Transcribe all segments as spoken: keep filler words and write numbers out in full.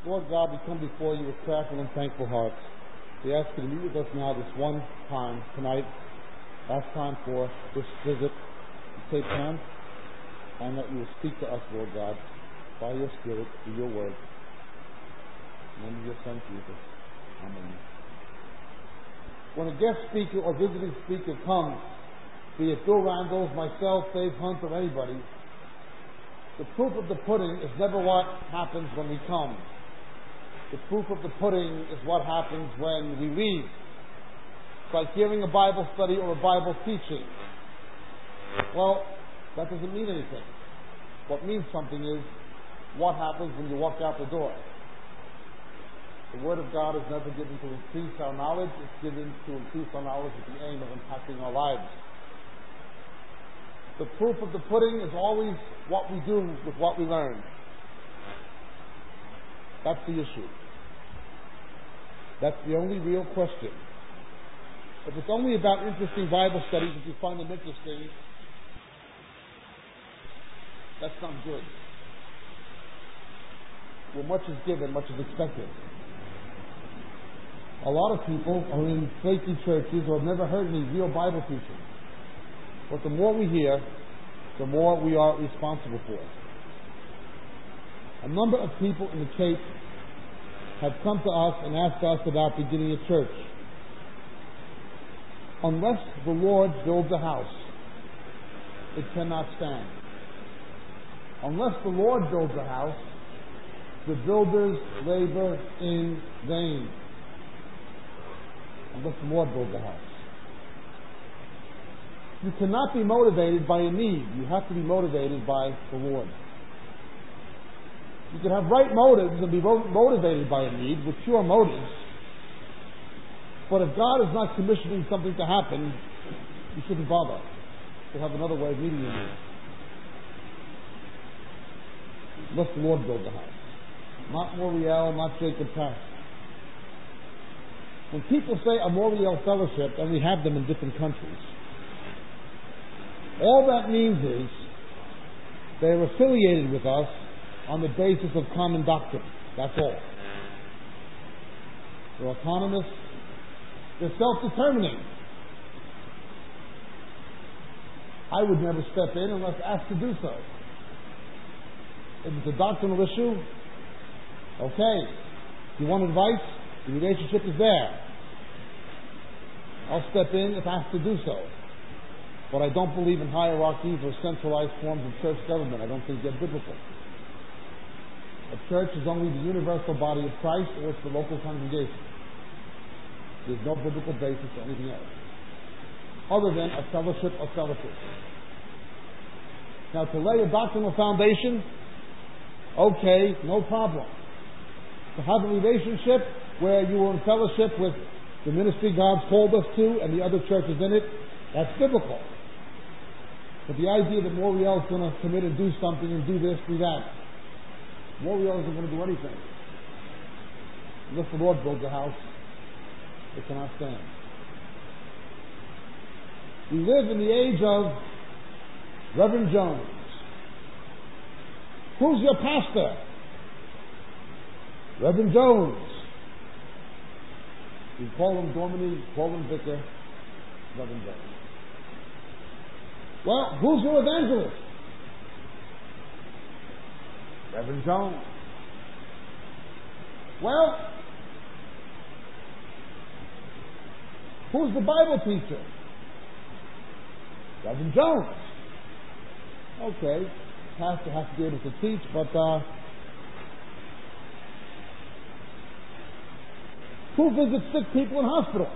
Lord God, we come before you with prayerful and thankful hearts. We ask you to meet with us now this one time, tonight, last time for this visit to Cape Town, and that you will speak to us, Lord God, by your Spirit, through your word. In the name of your Son, Jesus. Amen. When a guest speaker or visiting speaker comes, be it Bill Randall, myself, Dave Hunt, or anybody, the proof of the pudding is never what happens when we come. The proof of the pudding is what happens when we leave. It's like hearing a Bible study or a Bible teaching. Well, that doesn't mean anything. What means something is what happens when you walk out the door. The Word of God is never given to increase our knowledge. It's given to increase our knowledge with the aim of impacting our lives. The proof of the pudding is always what we do with what we learn. That's the issue. That's the only real question. If it's only about interesting Bible studies, if you find them interesting, that's not good. Where much is given, much is expected. A lot of people are in flaky churches or have never heard any real Bible teaching. But the more we hear, the more we are responsible for. A number of people in the Cape have come to us and asked us about beginning a church. Unless the Lord builds a house, it cannot stand. Unless the Lord builds a house, the builders labor in vain. Unless the Lord builds a house. You cannot be motivated by a need. You have to be motivated by the Lord. You can have right motives and be motivated by a need with pure motives. But if God is not commissioning something to happen, you shouldn't bother. You'll have another way of meeting your needs. Unless the Lord builds a house. Not Moriel, not Jacob Pass. When people say a Moriel fellowship, and we have them in different countries, all that means is they're affiliated with us on the basis of common doctrine. That's all. They're autonomous. They're self-determining. I would never step in unless asked to do so. If it's a doctrinal issue, okay. If you want advice, the relationship is there. I'll step in if asked to do so. But I don't believe in hierarchies or centralized forms of church government. I don't think they're biblical. A church is only the universal body of Christ, or it's the local congregation. There's no biblical basis for anything else, other than a fellowship of fellowship. Now, to lay a doctrinal foundation, okay, no problem. To have a relationship where you are in fellowship with the ministry God's called us to and the other churches in it, that's biblical. But the idea that Moriel is going to commit and do something and do this, do that, Moriel isn't going to do anything. Unless the Lord builds a house, it cannot stand. We live in the age of Reverend Jones. Who's your pastor? Reverend Jones. We call him Dominic, call him Vicar, Reverend Jones. Well, who's your evangelist? Reverend Jones. Well, who's the Bible teacher? Reverend Jones. Okay, pastor has to be able to teach, but uh, who visits sick people in hospitals?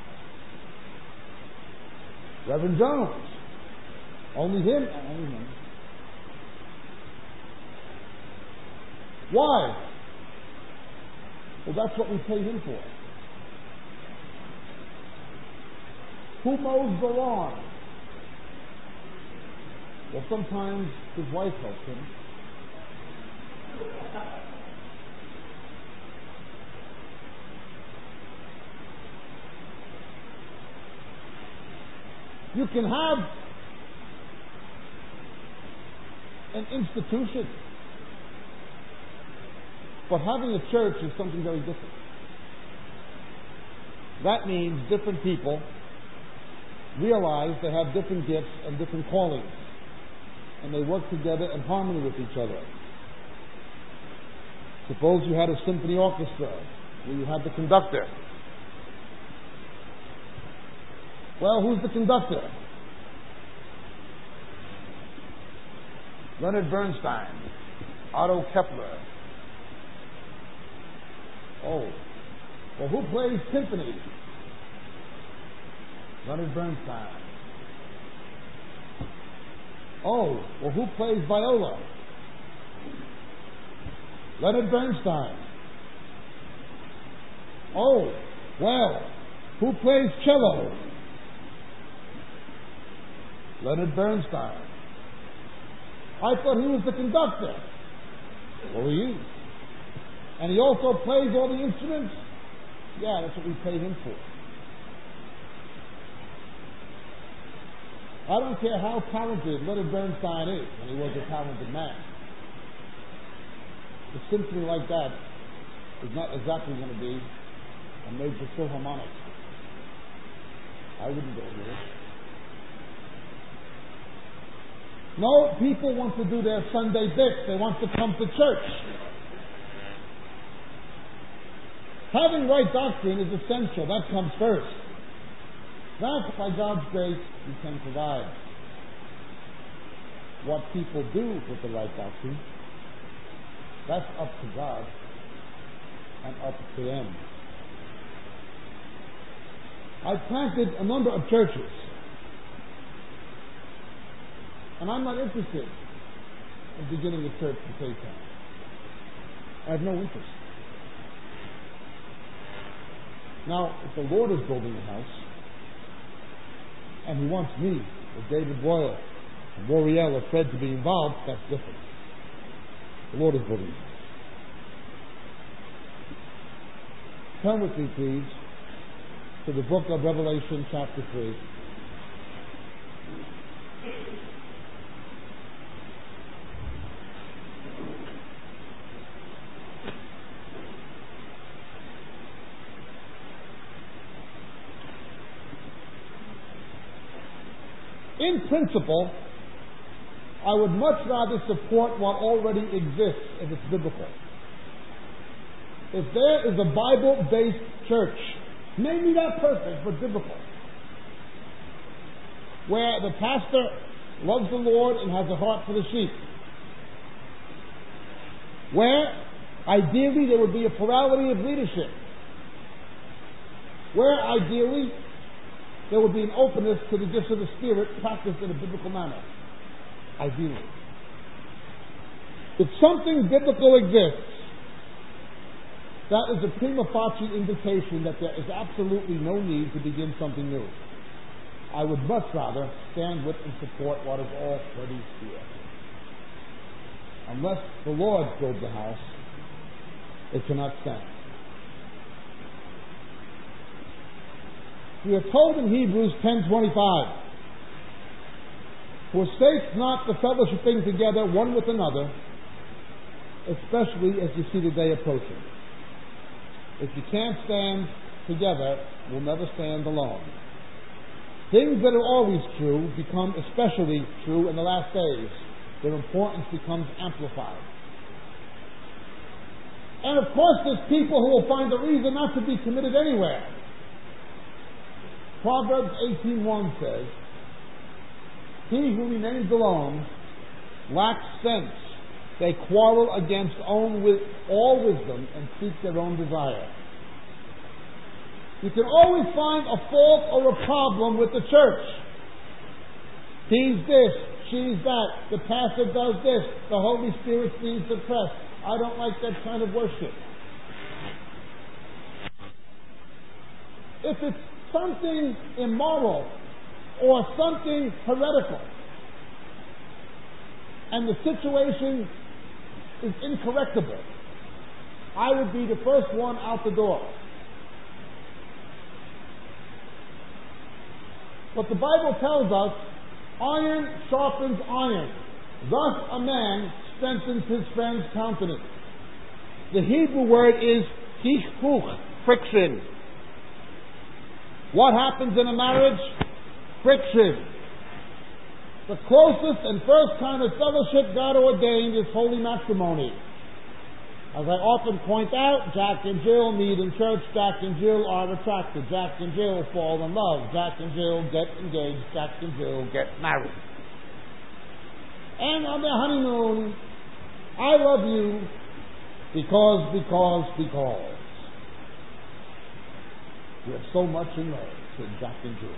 Reverend Jones. Only him? Only him. Why? Well, that's what we pay him for. Who mows the lawn? Well, sometimes his wife helps him. You can have an institution, But having a church is something very different. That means different people realize they have different gifts and different callings, and they work together in harmony with each other. Suppose you had a symphony orchestra where you had the conductor. Well, who's the conductor? Leonard Bernstein, Otto Kepler. Oh, well, who plays symphony? Leonard Bernstein. Oh, well, who plays viola? Leonard Bernstein. Oh, well, who plays cello? Leonard Bernstein. I thought he was the conductor. Well, he is. And he also plays all the instruments? Yeah, that's what we pay him for. I don't care how talented Leonard Bernstein is, and he was a talented man. A symphony like that is not exactly going to be a major philharmonic. I wouldn't go here. No, people want to do their Sunday bits. They want to come to church. Having right doctrine is essential. That comes first. That, by God's grace, we can provide. What people do with the right doctrine, that's up to God and up to them. I planted a number of churches, and I'm not interested in beginning a church to say so. I have no interest. Now, if the Lord is building a house, and He wants me, or David Boyle, or Moriel, or Fred to be involved, that's different. The Lord is building a house. Turn with me, please, to the book of Revelation, chapter three. In principle, I would much rather support what already exists if it's biblical. If there is a Bible-based church, maybe not perfect, but biblical, where the pastor loves the Lord and has a heart for the sheep, where ideally there would be a plurality of leadership, where ideally there would be an openness to the gifts of the Spirit practiced in a biblical manner. Ideally. If something biblical exists, that is a prima facie indication that there is absolutely no need to begin something new. I would much rather stand with and support what is already here. Unless the Lord builds the house, it cannot stand. We are told in Hebrews ten twenty-five, forsake not the fellowshipping together one with another, especially as you see the day approaching. If you can't stand together, you'll never stand alone. Things that are always true become especially true in the last days. Their importance becomes amplified. And of course there's people who will find a reason not to be committed anywhere. Proverbs eighteen one says, he who remains alone lacks sense. They quarrel against own with all wisdom and seek their own desire. You can always find a fault or a problem with the church. He's this, she's that, the pastor does this, the Holy Spirit's being suppressed. I don't like that kind of worship. If it's something immoral or something heretical, and the situation is incorrectable, I would be the first one out the door. But the Bible tells us, iron sharpens iron. Thus a man strengthens his friend's countenance. The Hebrew word is hichuch, friction. What happens in a marriage? Friction. The closest and first kind of fellowship God ordained is holy matrimony. As I often point out, Jack and Jill meet in church. Jack and Jill are attracted. Jack and Jill fall in love. Jack and Jill get engaged. Jack and Jill get married. And on their honeymoon, I love you because, because, because. We are so much in love with Jack and Jill.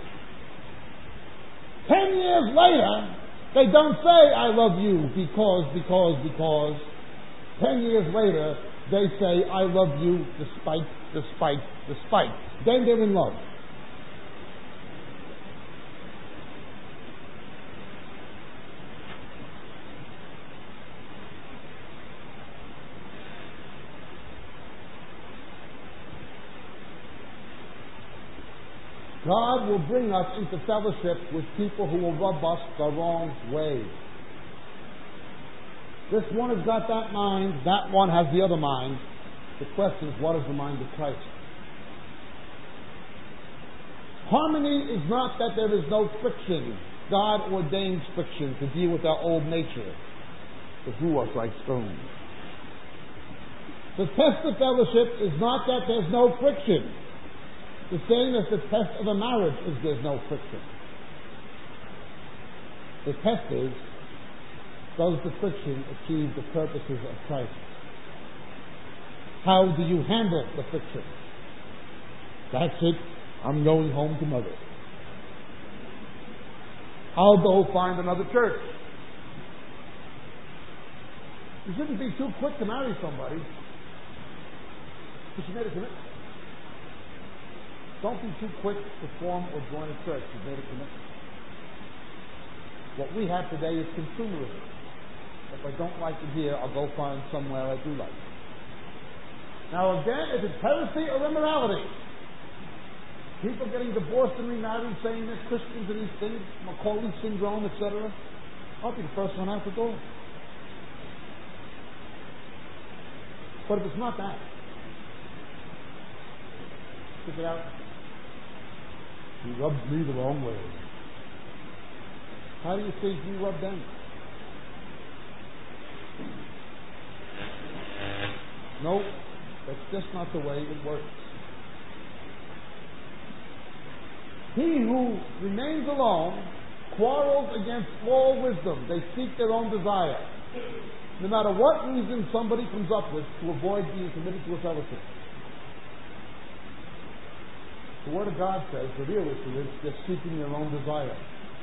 Ten years later, they don't say, I love you because, because, because. Ten years later, they say, I love you despite, despite, despite. Then they're in love. God will bring us into fellowship with people who will rub us the wrong way. This one has got that mind, that one has the other mind. The question is, what is the mind of Christ? Harmony is not that there is no friction. God ordains friction to deal with our old nature, to do us like stones. The test of fellowship is not that there's no friction. The same as the test of a marriage is there's no friction. The test is, does the friction achieve the purposes of Christ? How do you handle the friction? That's it. I'm going home to mother. I'll go find another church. You shouldn't be too quick to marry somebody because you made a commitment. Don't be too quick to form or join a church. You've made a commitment. What we have today is consumerism. If I don't like it here, I'll go find somewhere I do like it. Now again, is it heresy or immorality? People getting divorced and remarried, saying they're Christians and these things, Macaulay syndrome, et cetera. I'll be the first one out the door. But if it's not that, check it out. He rubs me the wrong way. How do you think you rub them? No, that's just not the way it works. He who remains alone quarrels against all wisdom. They seek their own desire. No matter what reason somebody comes up with to avoid being committed to a fellowship. The Word of God says the real issue is they're seeking their own desire.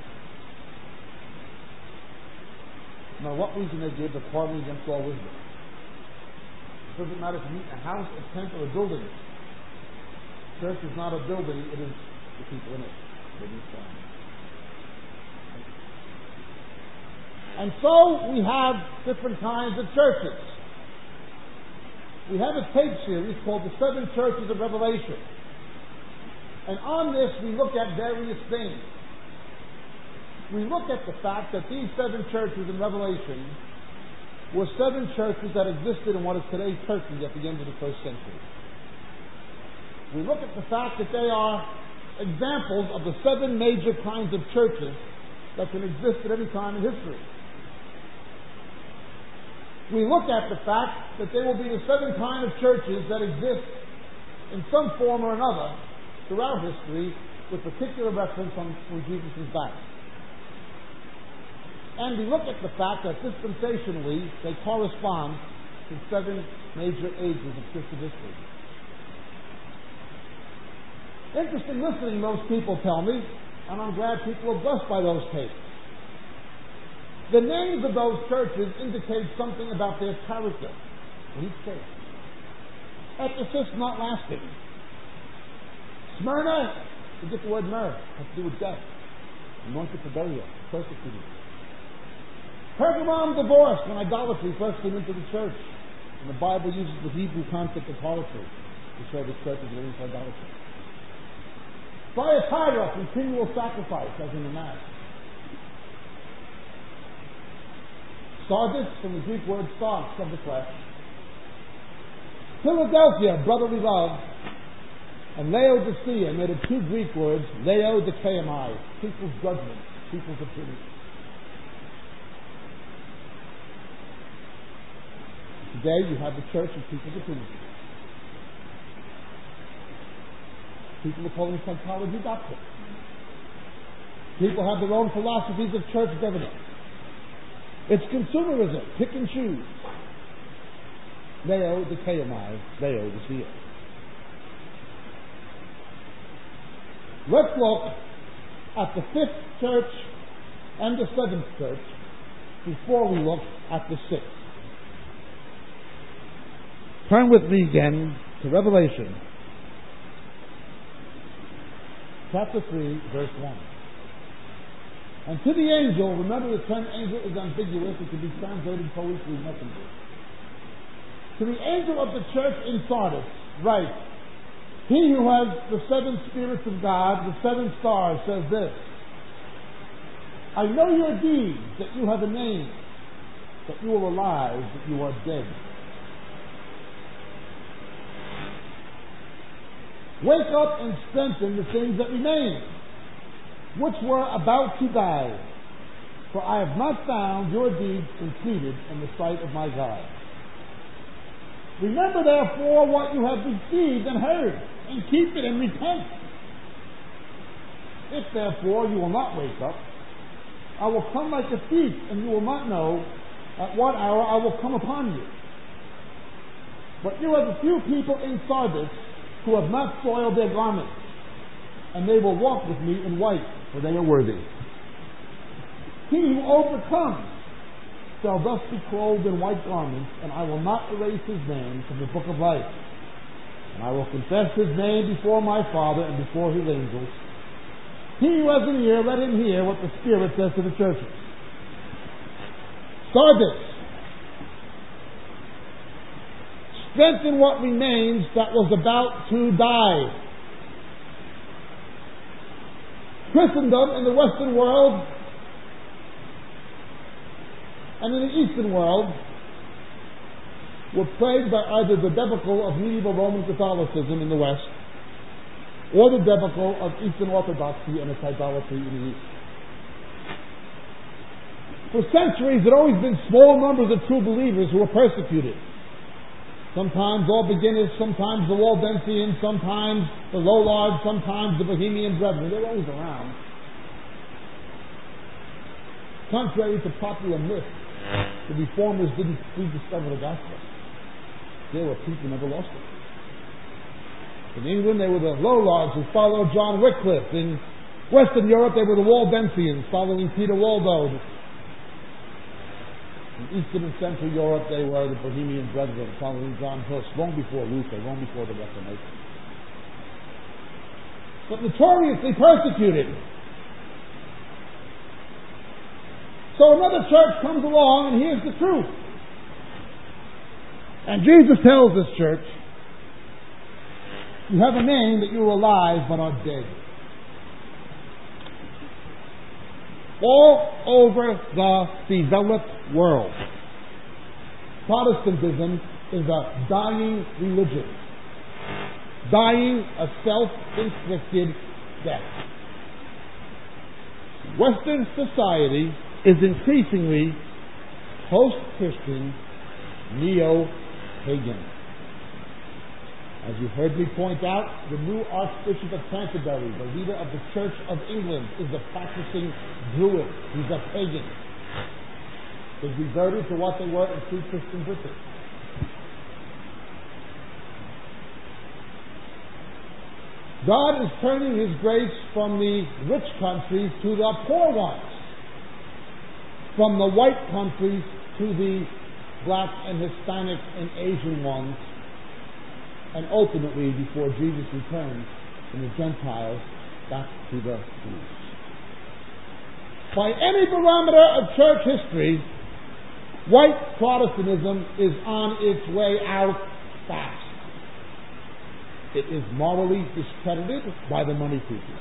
No matter what reason they give, they're quarreling against all wisdom. It doesn't matter if you meet in a house, a tent, or a building. Church is not a building, it is the people in it. And so we have different kinds of churches. We have a tape series called The Seven Churches of Revelation. And on this we look at various things. We look at the fact that these seven churches in Revelation were seven churches that existed in what is today Turkey at the end of the first century. We look at the fact that they are examples of the seven major kinds of churches that can exist at any time in history. We look at the fact that there will be the seven kind of churches that exist in some form or another throughout history with particular reference on when Jesus is back. And we look at the fact that dispensationally they correspond to seven major ages of Christian history. Interesting listening, most people tell me, and I'm glad people are blessed by those tapes. The names of those churches indicate something about their character in each case. Ephesus, not lasting. Smyrna, you get the word myrrh, has to do with death. Anointed for burial, persecuted. Pergamum, divorced when idolatry first came into the church. And the Bible uses the Hebrew concept of harlotry to show the church is living for idolatry. Thyatira, continual sacrifice, as in the Mass. Sardis, from the Greek word sarx, of the flesh. Philadelphia, brotherly love, and Laodicea made of two Greek words, Laodikeamai, people's judgment, people's opinion. Today you have the church of people's opinion. People are calling psychology doctrine. People have their own philosophies of church governance. It's consumerism, pick and choose. Laodikeamai, Laodicea. Let's look at the fifth church and the seventh church before we look at the sixth. Turn with me again to Revelation chapter three, verse one. And to the angel, remember the term angel is ambiguous, it can be translated poetry messenger. To the angel of the church in Sardis, write, he who has the seven spirits of God, the seven stars, says this, I know your deeds, that you have a name, that you are alive, that you are dead. Wake up and strengthen the things that remain, which were about to die. For I have not found your deeds completed in the sight of my God. Remember therefore what you have received and heard, and keep it and repent. If therefore you will not wake up, I will come like a thief, and you will not know at what hour I will come upon you. But you have a few people in Sardis who have not soiled their garments, and they will walk with me in white, for they are worthy. He who overcomes shall thus be clothed in white garments, and I will not erase his name from the book of life. And I will confess his name before my Father and before his angels. He who has an ear, let him hear what the Spirit says to the churches. Sardis, strengthen what remains that was about to die. Christendom in the Western world and in the Eastern world were plagued by either the debacle of medieval Roman Catholicism in the West or the debacle of Eastern Orthodoxy and its idolatry in the East. For centuries, there had always been small numbers of true believers who were persecuted. Sometimes all beginners, sometimes the Waldensians, sometimes the Lollards, sometimes the Bohemian Brethren. They're always around. Contrary to popular myth, the Reformers didn't rediscover the gospel. They were people who never lost it. In England, they were the Lollards who followed John Wycliffe. In Western Europe, they were the Waldensians following Peter Waldo. In Eastern and Central Europe, they were the Bohemian Brethren following John Huss, long before Luther, long before the Reformation. But notoriously persecuted. So another church comes along and hears the truth. And Jesus tells this church, you have a name that you are alive but are dead. All over the developed world, Protestantism is a dying religion. Dying a self-inflicted death. Western society is increasingly post-Christian, neo-pagan. As you heard me point out, the new Archbishop of Canterbury, the leader of the Church of England, is a practicing Druid. He's a pagan. They've reverted to what they were in pre-Christian Britain. God is turning His grace from the rich countries to the poor ones, from the white countries to the black and Hispanic and Asian ones, and ultimately, before Jesus returns, from the Gentiles back to the Jews. By any barometer of church history, white Protestantism is on its way out fast. It is morally discredited by the money people.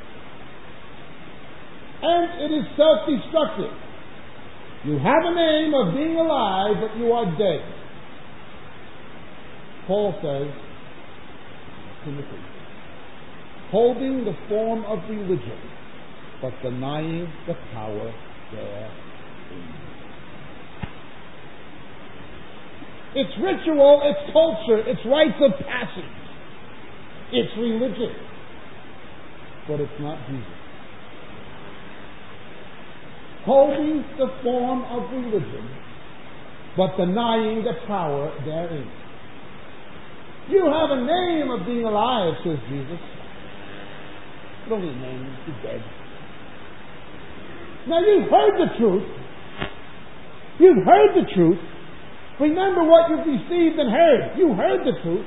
And it is self-destructive. You have a name of being alive, but you are dead. Paul says, Timothy, holding the form of religion, but denying the power therein. It's ritual, it's culture, it's rites of passage. It's religion. But it's not Jesus. Holding the form of religion, but denying the power therein. You have a name of being alive, says Jesus. But only a name, you're dead. Now you've heard the truth. You've heard the truth. Remember what you've received and heard. You heard the truth.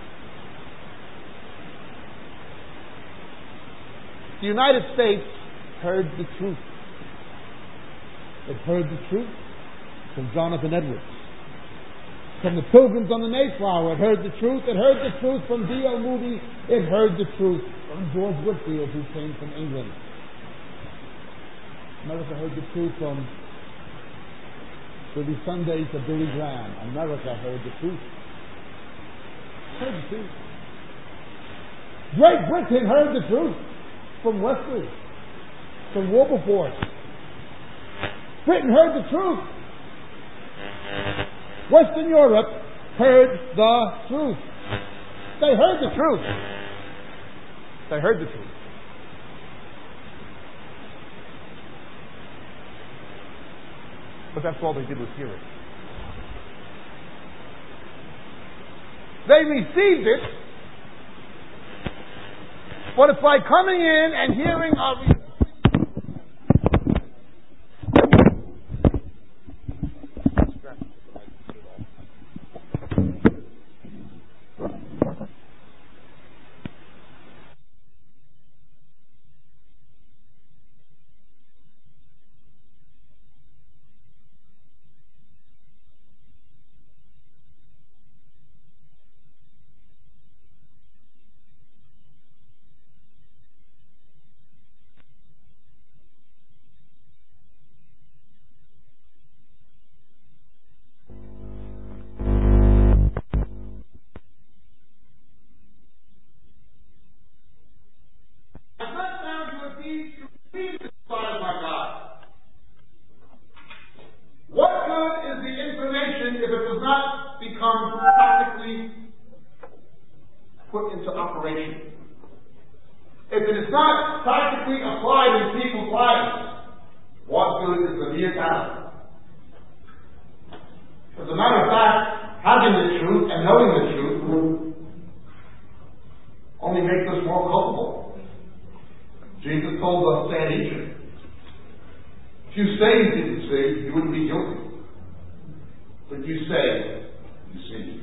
The United States heard the truth. It heard the truth from Jonathan Edwards. From the Pilgrims on the Mayflower, it heard the truth. It heard the truth from D L Moody. It heard the truth from George Whitfield, who came from England. America heard the truth from Billy Sunday to Billy Graham. America heard the truth. Heard the truth. Great Britain heard the truth from Wesley, from Wilberforce. Britain heard the truth. Western Europe heard the truth. They heard the truth. They heard the truth. But that's all they did was hear it. They received it, but it's like coming in and hearing a put into operation. If it is not practically applied in people's lives, what good is the mere talent? As a matter of fact, having the truth and knowing the truth only makes us more culpable. Jesus told us Sanhedrin, if you say you didn't see, you wouldn't be guilty. But you say, you see.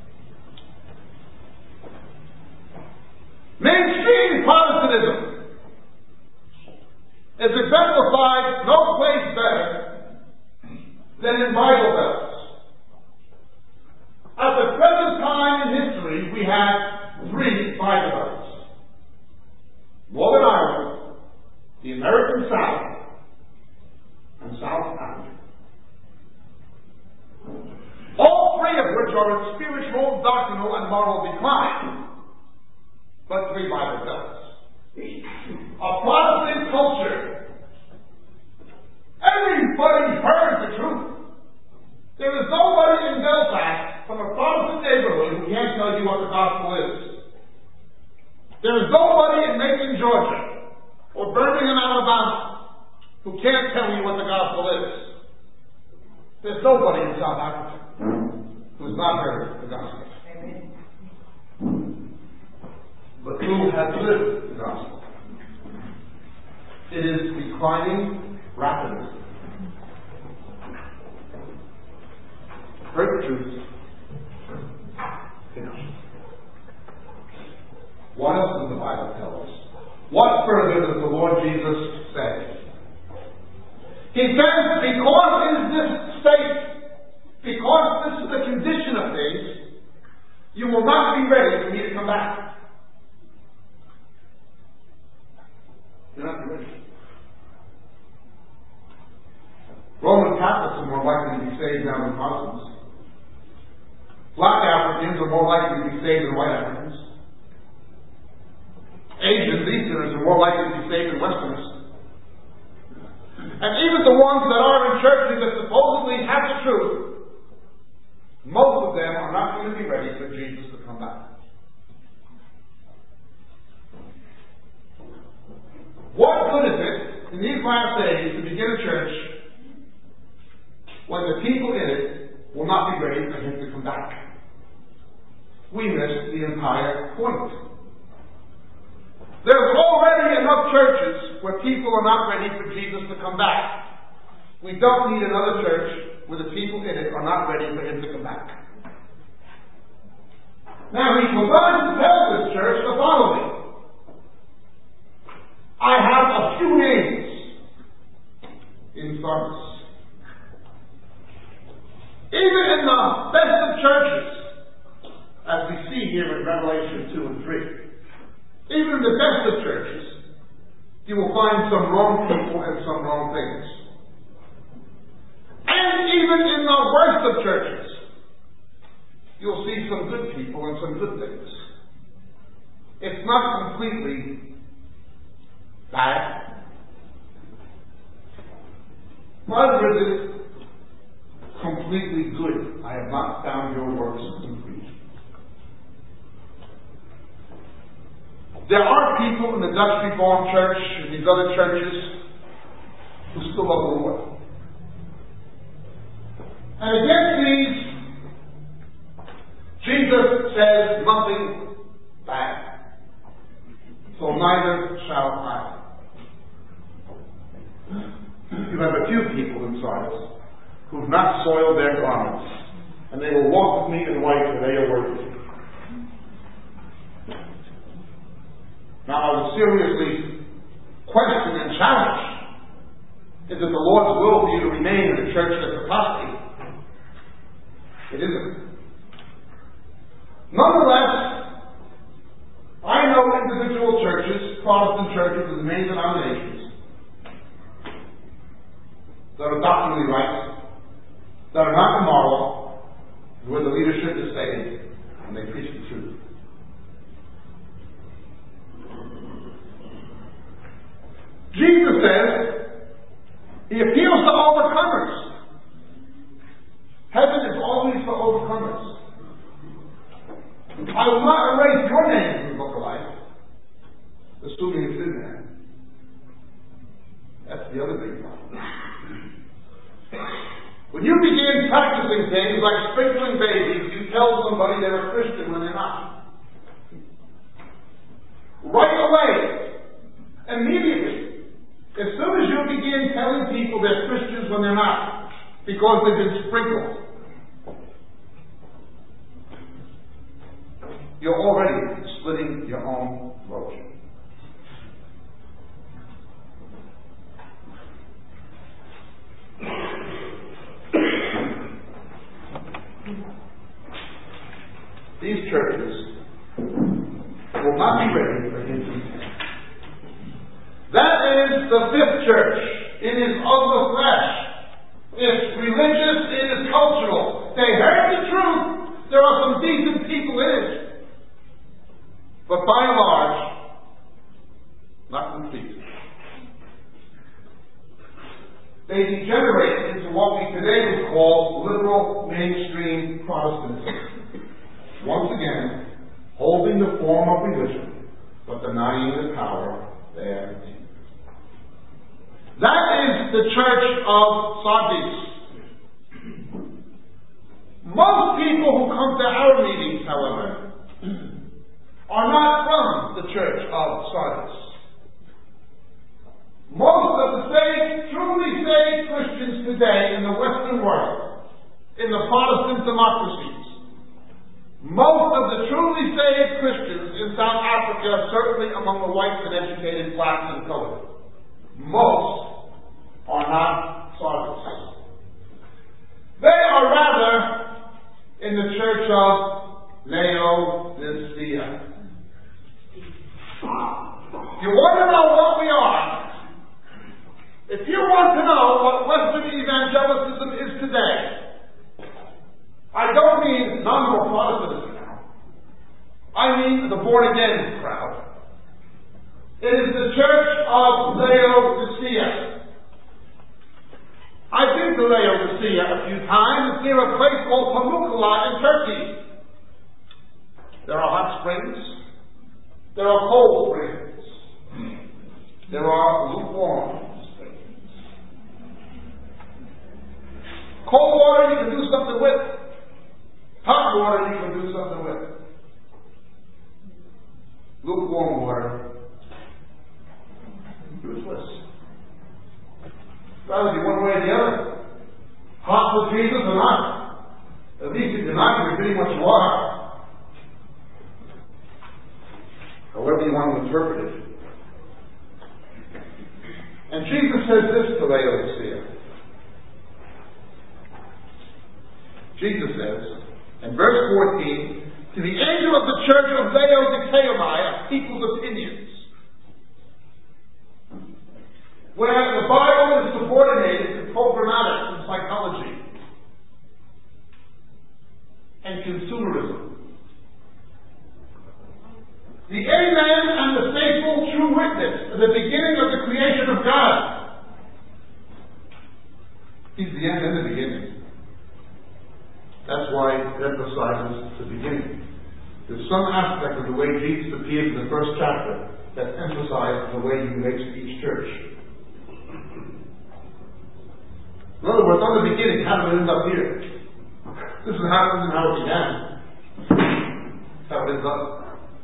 Mainstream Protestantism is exemplified no place better than in Bible belts. At the present time in history, we have three Bible belts: Northern Ireland, the American South, and South Africa. All three of which are in spiritual, doctrinal, and moral decline. But three Bible belts. A Protestant culture. Everybody heard the truth. There is nobody in Belfast from a Protestant neighborhood who can't tell you what the gospel is. There is nobody in Macon, Georgia, or Birmingham, Alabama, who can't tell you what the gospel is. There's nobody in South Africa who's not heard the gospel. But who has lived the gospel? It is declining rapidly. Heard the truth. Finished. What else does the Bible tell us? What further does the Lord Jesus say? He says, because in this state, because this is the condition of things, you will not be ready for me to come back. You're not ready. Roman Catholics are more likely to be saved now than Muslims. Black Africans Africans are more likely to be saved than white Africans. Asians, Easterners are more likely to be saved than Westerners. And even the ones that are in churches that supposedly have the truth, most of them are not going to be ready for Jesus to come back. What good is it in these last days to begin a church when the people in it will not be ready for him to come back? We miss the entire point. There's already enough churches where people are not ready for Jesus to come back. We don't need another church where the people in it are not ready for him to come back. Now he goes on to tell this church the following. I have a few names in Sardis. Even in the best of churches, as we see here in Revelation two and three, even in the best of churches, you will find some wrong people and some wrong things. And even in the worst of churches, you'll see some good people and some good things. It's not completely bad. Neither is it completely good. I have not found your works complete. There are people in the Dutch Reformed Church and these other churches who still love the Lord. And against these, Jesus says nothing bad. So neither shall I. You have a few people in Sardis who have not soiled their garments, and they will walk with me in white, for they are worthy. Now I would seriously question and challenge, is it the Lord's will for you to remain in a church that's apostate? It isn't. Nonetheless, I know individual churches, Protestant churches of many denominations, that are doctrinally right, that are not immoral, where the leadership is saved, and they preach the truth. Jesus says, he appeals to overcomers. Heaven is always for overcomers. I will not erase your name from the book of life, assuming it's in there. That's the other big problem. When you begin practicing things like sprinkling babies, you tell somebody they're a Christian when they're not. Right away, immediately, as soon as you begin telling people they're Christians when they're not, because they've been sprinkled, you're already splitting your own throat. These churches will not be ready for him to return. That is the fifth church. It is of the flesh. It's religious, it is cultural. They heard the truth. There are some decent people in it. But by and large, not complete. They degenerate into what we today would call liberal mainstream Protestantism. Once again, holding the form of religion, but denying the power therein. That is the church of Sardis. Most people who come to our meetings, however, are not from the church of Sardis. Most of the saved, truly saved Christians today in the Western world, in the Protestant democracies, most of the truly saved Christians in South Africa, certainly among the whites and educated blacks and colored, most are not Sardis. They are rather in the church of Laodicea. You want to know what we are? If you want to know what Western evangelicism is today, I don't mean nominal Protestantism. times near a place called Pamukkale in Turkey. There are hot springs. There are cold springs. There are lukewarm springs. Cold water you can do something with. Hot water you can do something with. Lukewarm water, useless. Rather be one way or the other. Hot for Jesus or not. At least if you're not going to be pretty much water. However you want to interpret it. And Jesus says this to Laodicea. Jesus says, in verse fourteen, to the angel of the church of Laodicea, a people's opinions, where the Bible is subordinated to programmatics and psychology and consumerism. The Amen and the faithful true witness at the beginning of the creation of God. He's the end and the beginning. That's why it emphasizes the beginning. There's some aspect of the way Jesus appears in the first chapter that emphasizes the way he relates to each church. In other words, on the beginning, how did it end up here? This is how, this is how it began. That's how it ends up.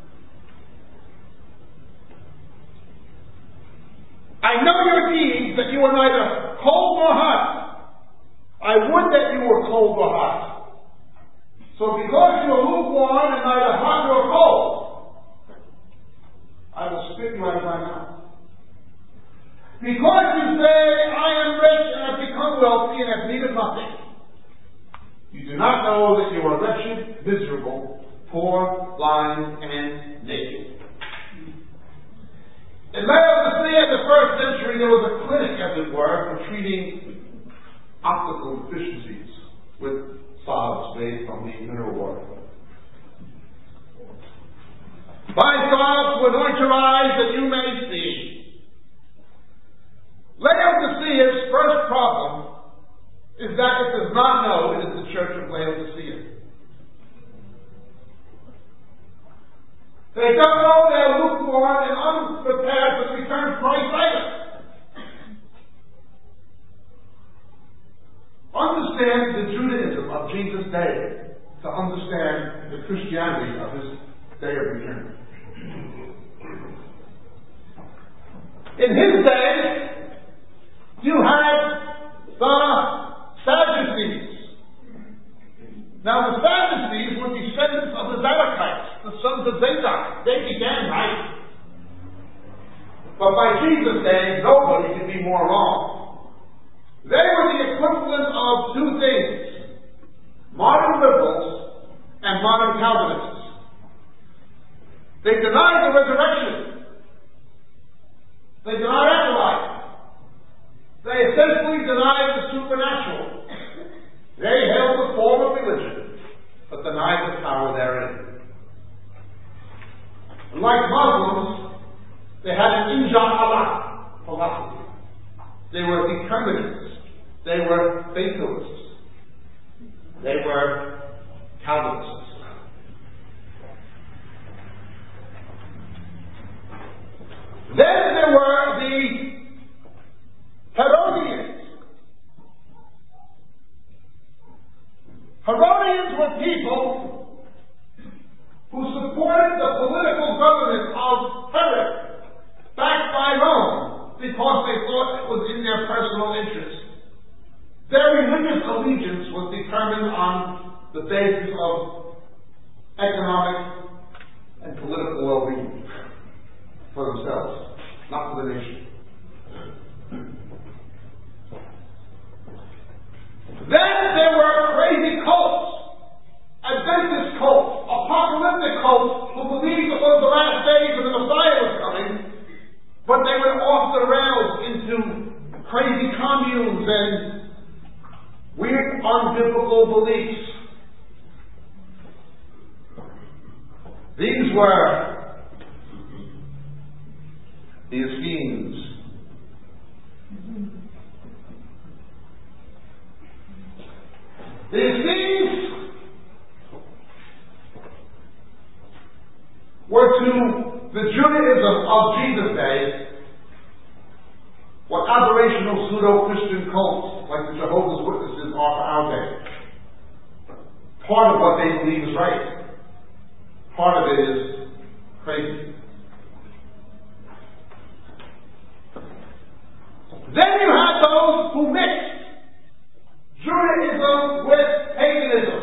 I know your deeds, that you are neither cold nor hot. I would that you were cold or hot. So because you are lukewarm and neither hot nor cold, I will spit you out of my mouth. Because you say, I am rich and have become wealthy and have need of nothing, you do not know that you are wretched, miserable, poor, blind, and naked. In Laodicea, in the first century, there was a clinic, as it were, for treating optical deficiencies with salves made from the mineral water. Buy salves to anoint your eyes that you may see. Laodicea's first problem is that it does not know it is the church of Laodicea. They don't know they're lukewarm and unprepared for the return of Christ either. Understand the Judaism of Jesus' day to understand the Christianity of his day of return. In his day, you had the Sadducees. Now the Sadducees were descendants of the Zadokites, the sons of Zadok. They began right. But by Jesus' day, nobody could be more wrong. They were the equivalent of two things: modern liberals and modern Calvinists. They denied the resurrection. They denied afterlife. They essentially denied the supernatural. They held the form of religion, but denied the power therein. And like Muslims, they had an Inja'Allah philosophy. They were determinists. They were fatalists. They were Calvinists. Then there were the Herodians. Herodians were people who supported the political government of Herod, backed by Rome, because they thought it was in their personal interest. Their religious allegiance was determined on the basis of economic and political well-being for themselves, not for the nation. Then there were crazy cults, Adventist cults, apocalyptic cults, who believed it was the last days and the Messiah was coming, but they went off the rails into crazy communes and weird, unbiblical beliefs. These were the Essenes. The Essenes were to the Judaism of Jesus' day what aberrational pseudo-Christian cults like the Jehovah's Witnesses are for our day. Part of what they believe is right. Part of it is crazy. Then you had those who mixed Judaism with paganism.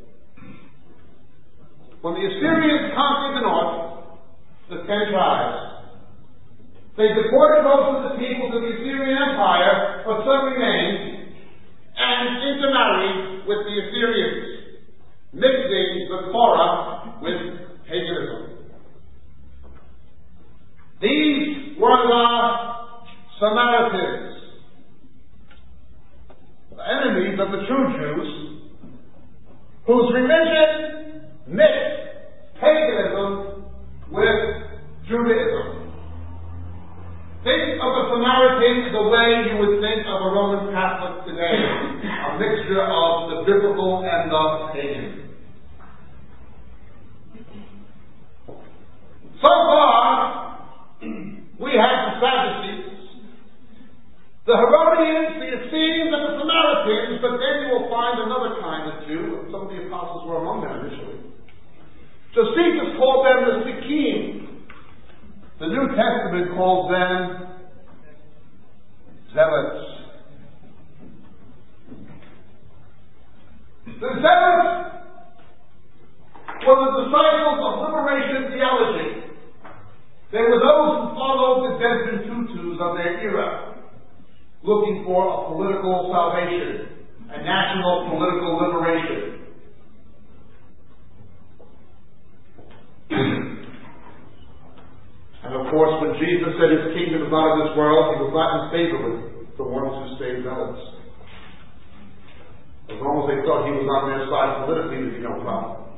When the Assyrians conquered the north, the ten tribes, they deported most of the people to the Assyrian Empire, but some remained and intermarried with the Assyrians, mixing the Torah with paganism. These were the Samaritans, the enemies of the true Jews, whose religion mixed paganism with Judaism. Think of a Samaritan the way you would think of a Roman Catholic today, a mixture of the biblical and the pagan. So far, we have the Sadducees, the Herodians, the Essenes, and the Samaritans, but then you will find another kind of Jew, and some of the apostles were among them initially. Josephus called them the Sikkim. The New Testament calls them zealots. The zealots were the disciples of liberation theology. They were those who followed the Desmond Tutus of their era, looking for a political salvation, a national political liberation. And of course, when Jesus said his kingdom is not of this world, he was not in favor with the ones who stayed zealots. As long as they thought he was on their side politically, there'd be no problem.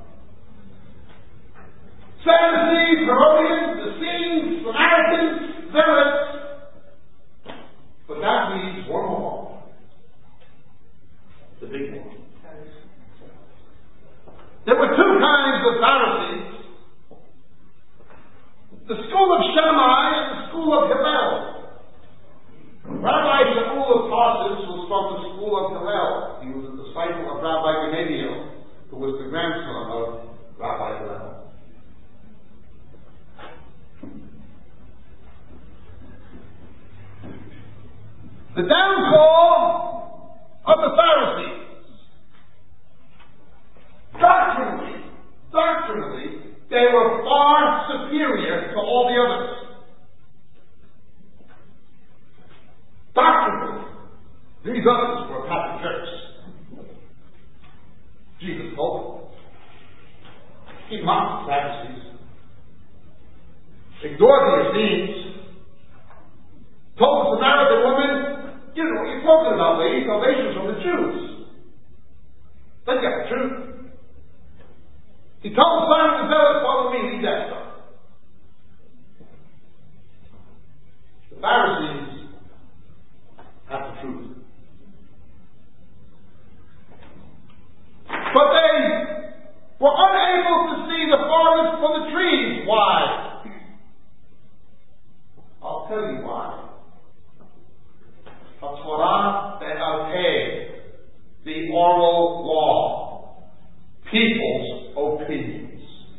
Sadducees, Herodians, Essenes, Samaritans, zealots. But that leaves one more. The big one. There were two kinds of Pharisees. The school of Shammai and the school of Hillel. Rabbi Shaul of Tarsus was from the school of Hillel. He was a disciple of Rabbi Gamaliel, who was the grandson of Rabbi Hillel. The downfall of the Pharisees. Doctrinally, doctrinally, they were far superior to all the others. Doctrinally, these others were Catholic jerks. Jesus told them, keep mocked, Sadducees. Ignore the Essenes. Told the Samaritan woman, you know what you're talking about, lady. Salvation's from the Jews. Let's get the truth. He told Simon the Zealot, follow me, leave that stuff. The Pharisees have the truth. But they were unable to see the forest for the trees. Why? I'll tell you why. A Torah be'al-peh, the oral law, people's opinions,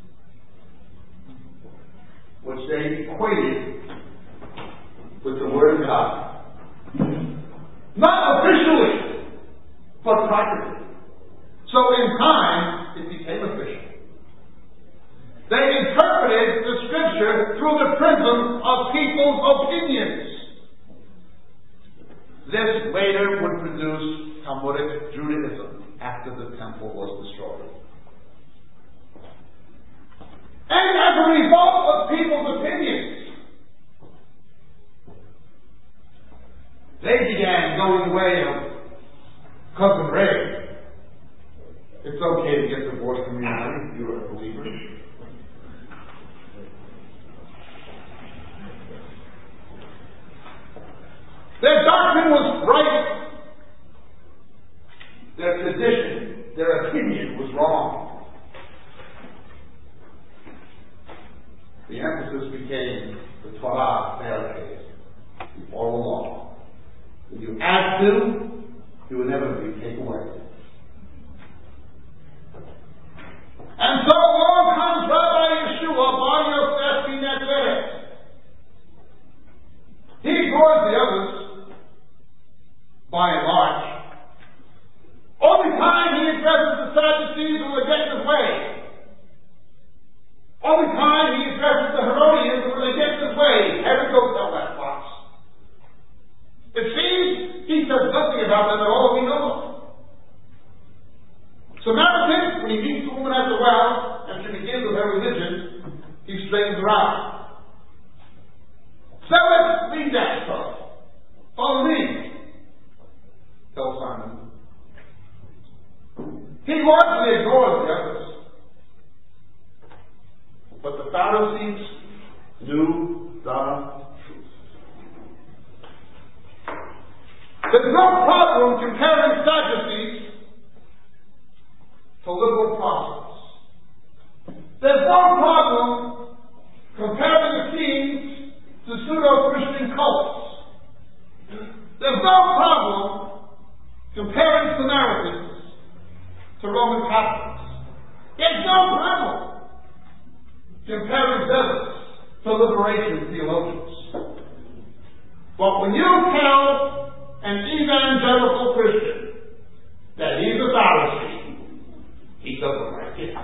which they equated with the Word of God. Not officially, but practically. So in time, it became official. They interpreted the Scripture through the prism of people's opinions. This later would produce Talmudic Judaism after the temple was destroyed. And as a result of people's opinions, they began going the way of Cousin Ray. It's okay to get divorced from reality if you're a believer. Their doctrine was right. Their tradition their opinion was wrong. The emphasis became the Torah barricade, the oral law. When you add to, you inevitably take away. And so along comes Rabbi Yeshua Bar Yosef Bineteret. He ignores the others, by and large. Only time he addresses the Sadducees who will get in his way. Only time he addresses the Herodians when they get in his way. Heaven goes tell that fox. It seems he says nothing about them at all we know of. Samaritans, when he meets the woman at the well, and she begins with her religion, he straightens her out. So let's leave that stuff. Follow me, tells Simon. He largely ignores the others. But the Pharisees knew the truth. There's no problem comparing Sadducees to liberal prophets. There's no problem comparing the Essenes to pseudo-Christian cults. There's no problem comparing Samaritans to Roman Catholics. There's no problem comparing zealots to liberation theologians. But when you tell an evangelical Christian that he's a Pharisee, he doesn't like it.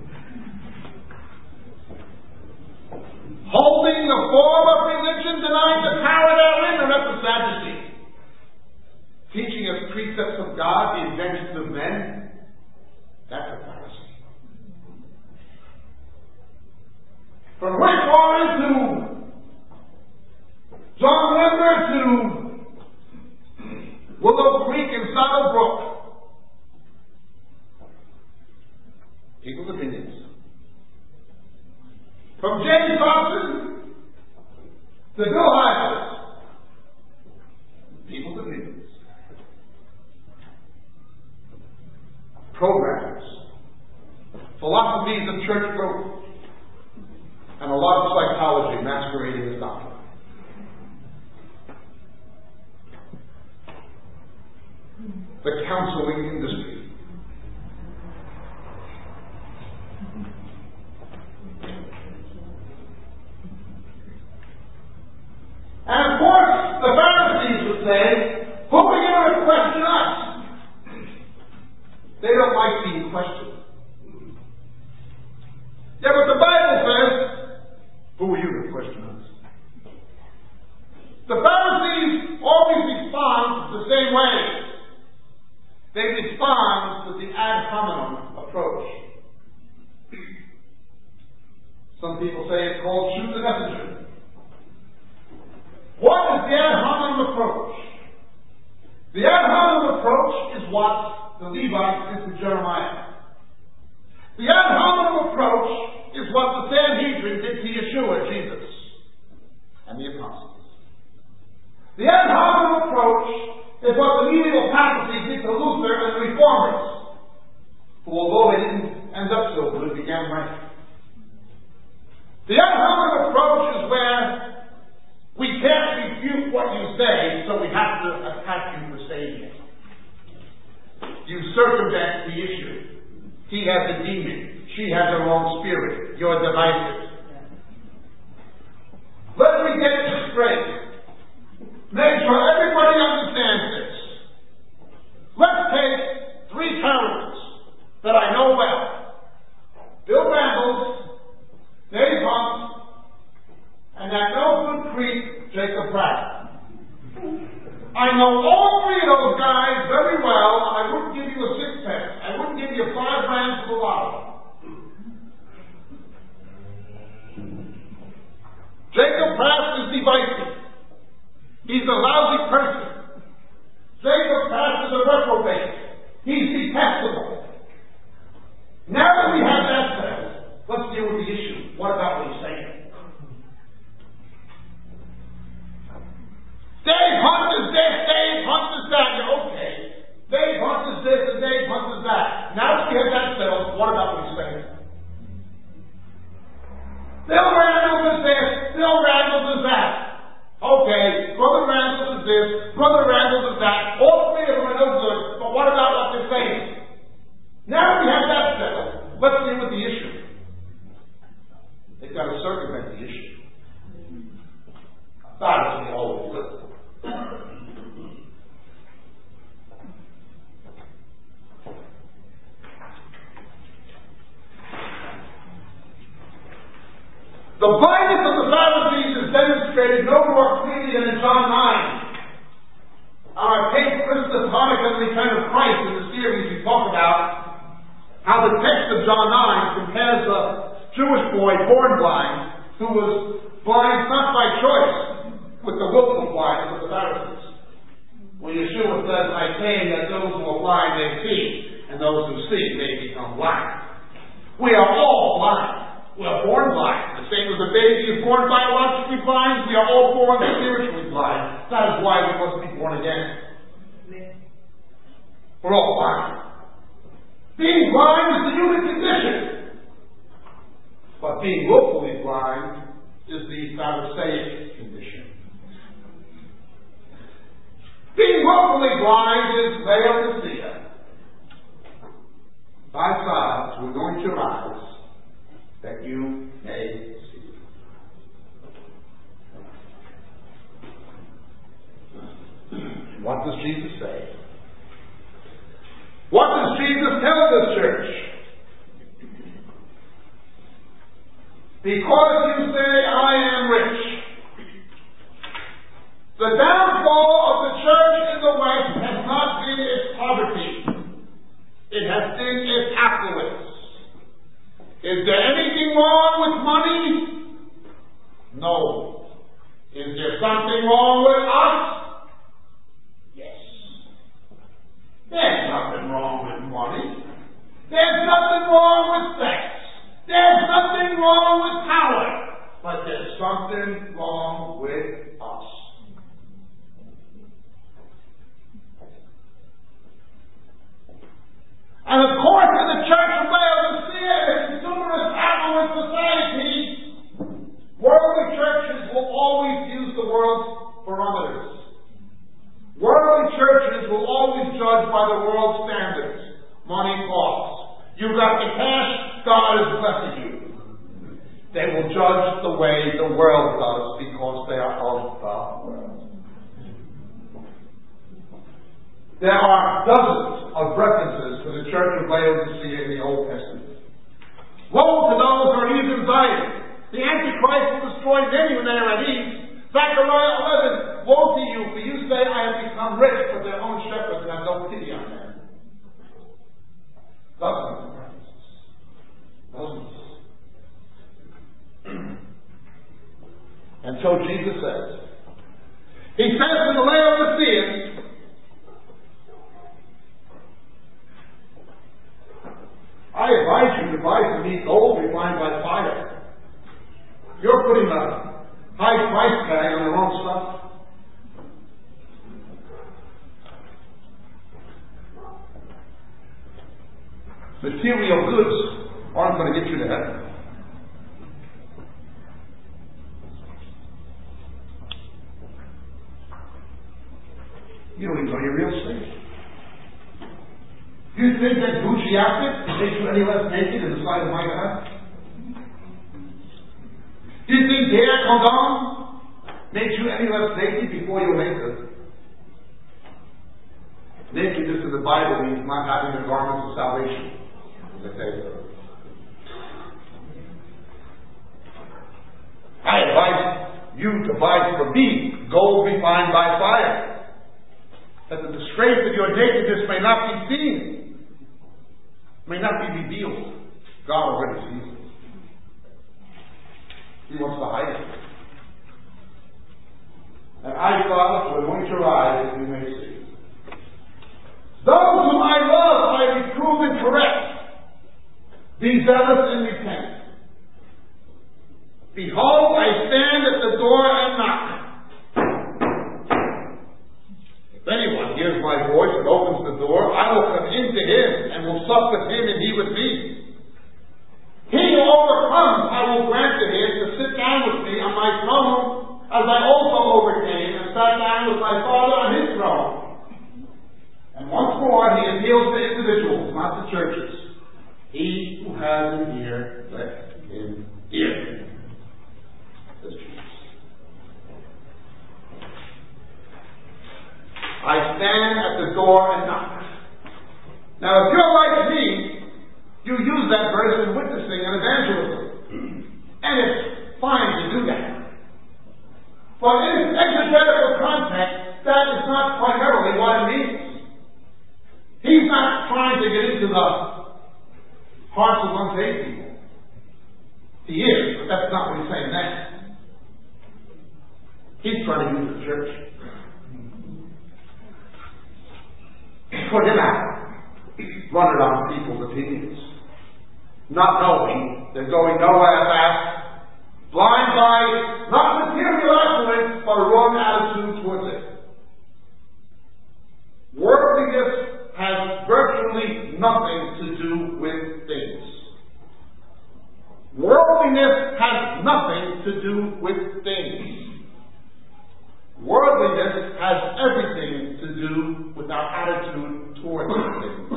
Holding the form of religion, denying the power therein, and that's a Sadducee. Teaching us precepts of God, the inventions of men, that's a Pharisee. From Rick Warren to John Wimber to Willow Creek and Saddle Brook, people's opinions. From James Thompson to Bill Hybels, people's opinions. Programs, philosophies of church growth, and a lot of psychology masquerading as doctrine. The counseling industry. And of course, the Pharisees would say, who are you going to question us? They don't like being questioned. Yeah, but the Bible says, who are you to question us? The Pharisees always respond the same way. They respond with the ad hominem approach. Some people say it's called shoot the messenger. What is the ad hominem approach? The ad hominem approach is what the Levites did to Jeremiah. The ad hominem approach is what the Sanhedrin did to Yeshua, Jesus, and the apostles. The ad hominem approach is what the medieval papacy did to Luther and the reformers, who, although they didn't end up so good, began right. The ad hominem approach is where we can't refute what you say, so we have to attack you for saying it. You circumvent the issue. He has a demon. She has her own spirit. You're divisive. Let me get this straight. Make sure everybody understands this. Let's take three characters that I know well. Bill Randles, Dave Hunt, and that no good creep, Jacob Pratt. I know all three of those guys very well, and I wouldn't give you a sixpence. I wouldn't give you five grand for the lotto. Jacob Pratt is divisive. He's a lousy person. Jacob Pratt is a reprobate. He's detestable. Now that we have that settled, let's deal with the issue. What about what he's saying? Dave Hunt is this, Dave Hunt is that. You're okay. Dave Hunt is this and Dave Hunt is that. Now we have that settled, what about what he's saying? Bill Randall is this, Bill Randall is that. Okay, Brother Randall is this, Brother Randall is that. All three of them are no good, but what about what they're saying? Now we have that settled. Let's deal with the issue. They've got to circumvent the issue. Pharisee always will. The blindness of the Pharisees is demonstrated no more clearly than in John nine. Our Cape Christus Hanukkah Return of Christ in the series we talk about how the text of John nine compares a Jewish boy born blind who was blind not by choice with the willful blindness of the Pharisees. Well, Yeshua says, I came that those who are blind may see, and those who see may become blind. We are all blind. We are born blind. The same as a baby is born biologically blind, we are all born spiritually blind. That is why we must be born again. We're all blind. Being blind is the human condition. But being willfully blind is the Pharisaic condition. Being willfully blind is Laodicea. Thy sides will anoint your eyes, that you may see. What does Jesus say? What does Jesus tell the church? Because you say, I am rich. The downfall of the church in the West has not been its poverty. It has been its affluence. Is there anything wrong with money? No. Is there something wrong with us? Yes. There's nothing wrong with money. There's nothing wrong with sex. There's nothing wrong with power. But there's something wrong with us. And of course, in the church of Laodicea, a consumerist, affluent society, worldly churches will always use the world's barometers. Worldly churches will always judge by the world's standards. Money costs. You've got the cash, God is blessing you. They will judge the way the world does because they are of the world. There are dozens of references to the church of Laodicea in the Old Testament. Woe to those who are at ease in Zion. The Antichrist will destroy many when they are at ease. Zechariah eleven. Woe to you, for you say, I have become rich, but their own shepherds have no pity on them. Dozens of references. Dozens. And so Jesus says, He says to the Laodiceans, I advise you to buy from me gold refined by fire. You're putting a high price tag on the wrong stuff. Material goods aren't going to get you to heaven. You don't even know your real state. Do you think that Gucci outfit makes you any less naked in the sight of my God? Do you think Pierre Cardin makes you any less naked before your Maker? Nakedness in the Bible means not having the garments of salvation. As I say. I advise you to buy from me gold refined by fire, that the disgrace of your nakedness may not be seen, may not be revealed. God already sees it. He wants to hide it. And I, Father, to anoint your eyes that you may see. Those whom I love, I reprove and correct. Be zealous and repent. Behold, I stand at the door and knock. If anyone hears my voice and opens the door, I will come into him and will sup with him and he He who has an ear, let him hear. Says Jesus. I stand at the door and knock. Now, if you're like me, you use that verse in witnessing and evangelism. And it's fine to do that. But in exegetical context, that is not primarily what it means. He's not trying to get into the hearts of unsaved people. He is, but that's not what he's saying now. He's trying to use the church. Put him out. Run it on people's opinions. Not knowing they're going nowhere fast. Blind by not material affluence, but a wrong attitude towards it. Worldliness has virtually nothing to do with things. Worldliness has nothing to do with things. Worldliness has everything to do with our attitude towards things.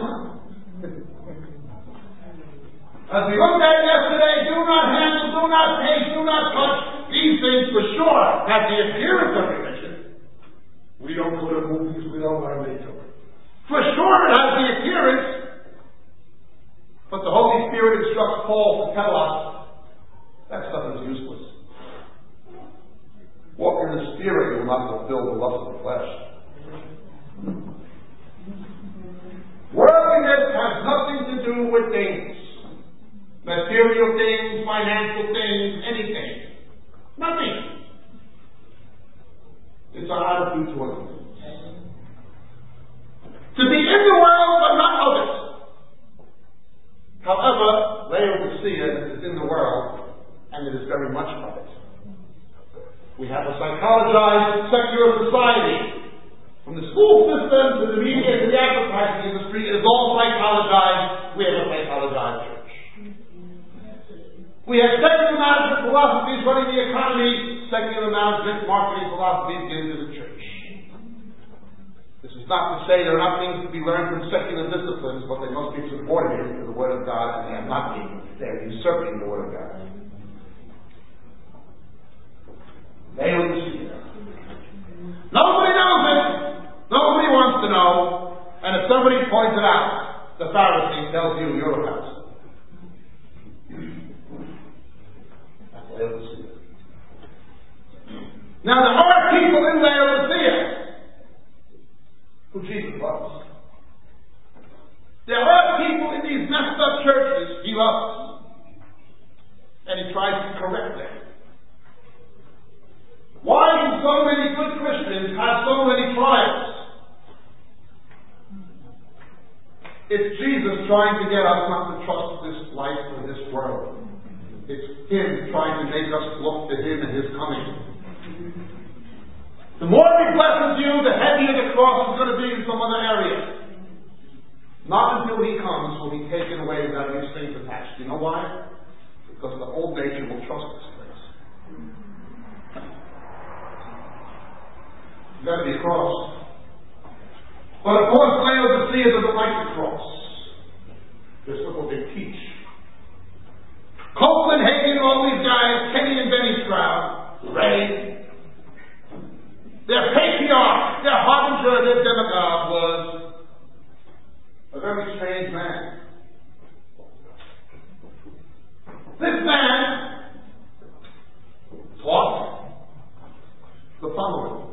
As we looked at yesterday, do not handle, do not taste, do not touch. These things for sure have the appearance of religion. We don't go to movies, we don't wear makeup. For sure it has the appearance. But the Holy Spirit instructs Paul to tell us that stuff is useless. Walk in the Spirit, you will not fulfill the lust of the flesh. Worldliness has nothing to do with things. Material things, financial things, anything. Nothing. It's our attitude towards things. To be in the world, but not of it. However, Laodicea is in the world, and it is very much of it. We have a psychologized secular society. From the school system to the media to the advertising industry, it is all psychologized. We have a psychologized church. We have secular management philosophies running the economy. Secular management marketing philosophies get into the church. This is not to say there are not things to be learned from secular disciplines, but they must be subordinated to the Word of God, and they are not being. They are usurping the Word of God. Laodicea. Nobody knows it. Nobody wants to know. And if somebody points it out, the Pharisee tells you you're a Pharisee. That's Laodicea. Now there are people in Laodicea who Jesus loves. There are people in these messed up churches he loves. And he tries to correct them. Why do so many good Christians have so many trials? It's Jesus trying to get us not to trust this life or this world. It's Him trying to make us look to Him and His coming. The more He blesses you, the heavier the cross is going to be in some other area. Not until He comes will He taken away without any strings attached. You know why? Because the old nature will trust this place. You've got to be crossed. But of course, Laodicea doesn't like the cross. Just look what they teach. Copeland, Hagin, all these guys, Kenny and Benny's crowd, Ray, their patriarch, their harbinger, their demagogue was a very strange man. This man taught the following.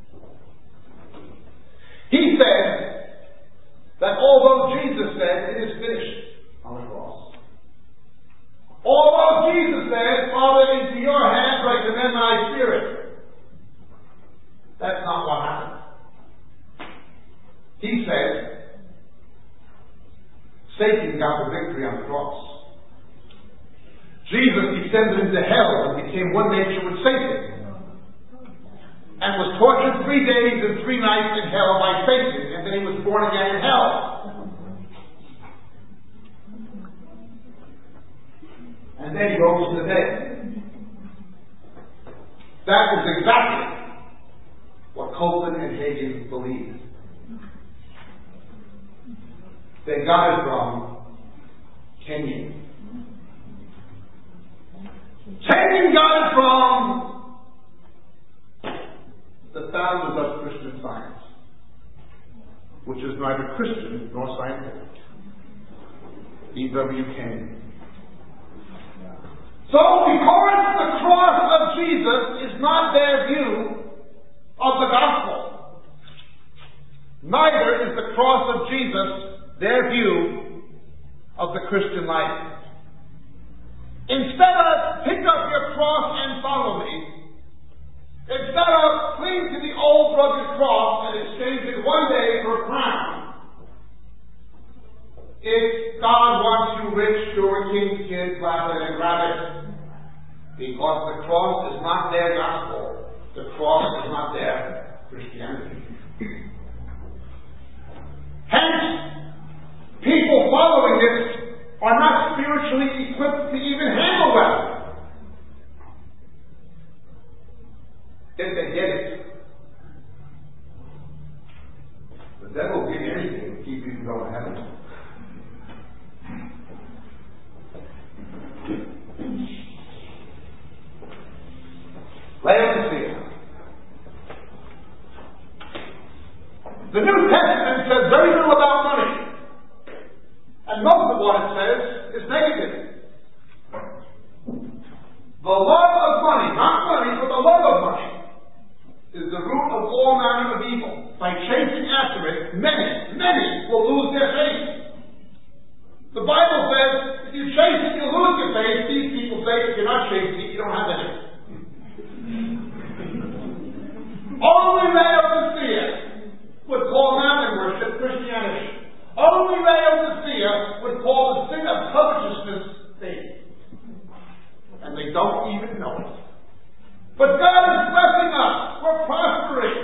He said that although Jesus said it is finished on the cross, although Jesus said, Father, into your hands I commend my spirit, that's not what happened. He said Satan got the victory on the cross. Jesus descended into hell and became one nature with Satan, and was tortured three days and three nights in hell by Satan, and then he was born again in hell. And then he rose from the dead. That is exactly what Copeland and Hagin believed. They got it from Kenny E W King. So, because the cross of Jesus is not their view of the gospel, neither is the cross of Jesus their view of the Christian life. Instead of pick up your cross and follow me, instead of cling to the old rugged cross and exchange it one day for a crown, if God wants you rich, you're a king's kid, grab it and grab it. Because the cross is not their gospel. The cross is not their Christianity. Hence, people following this are not spiritually equipped to even handle well. If they get it. The devil will give you anything to keep you from going to heaven. Laodicea. The New Testament says very little about money. And most of what it says is negative. The love of money, not money, but the love of money, is the root of all manner of evil. By chasing after it, many, many will lose their faith. The Bible says, if you chase it, you lose your faith. These people say, if you're not chasing it, you don't have any. Only Laodicea would call mammon worship Christianity. Only Laodicea would call the sin of covetousness faith. And they don't even know it. But God is blessing us. We're prospering.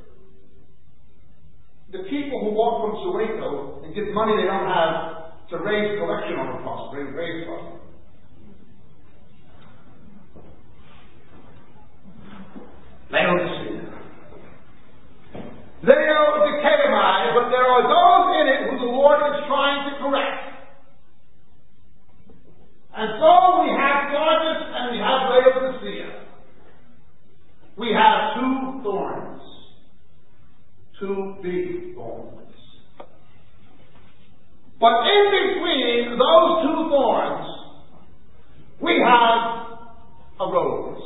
The people who walk from Soweto and give money they don't have to raise collection on the prospering, raise prospering. Laodicea. Laodiceamai, but there are those in it who the Lord is trying to correct. And so we have Sardis and we have Laodicea. We have two thorns. Two big thorns. But in between those two thorns, we have a rose.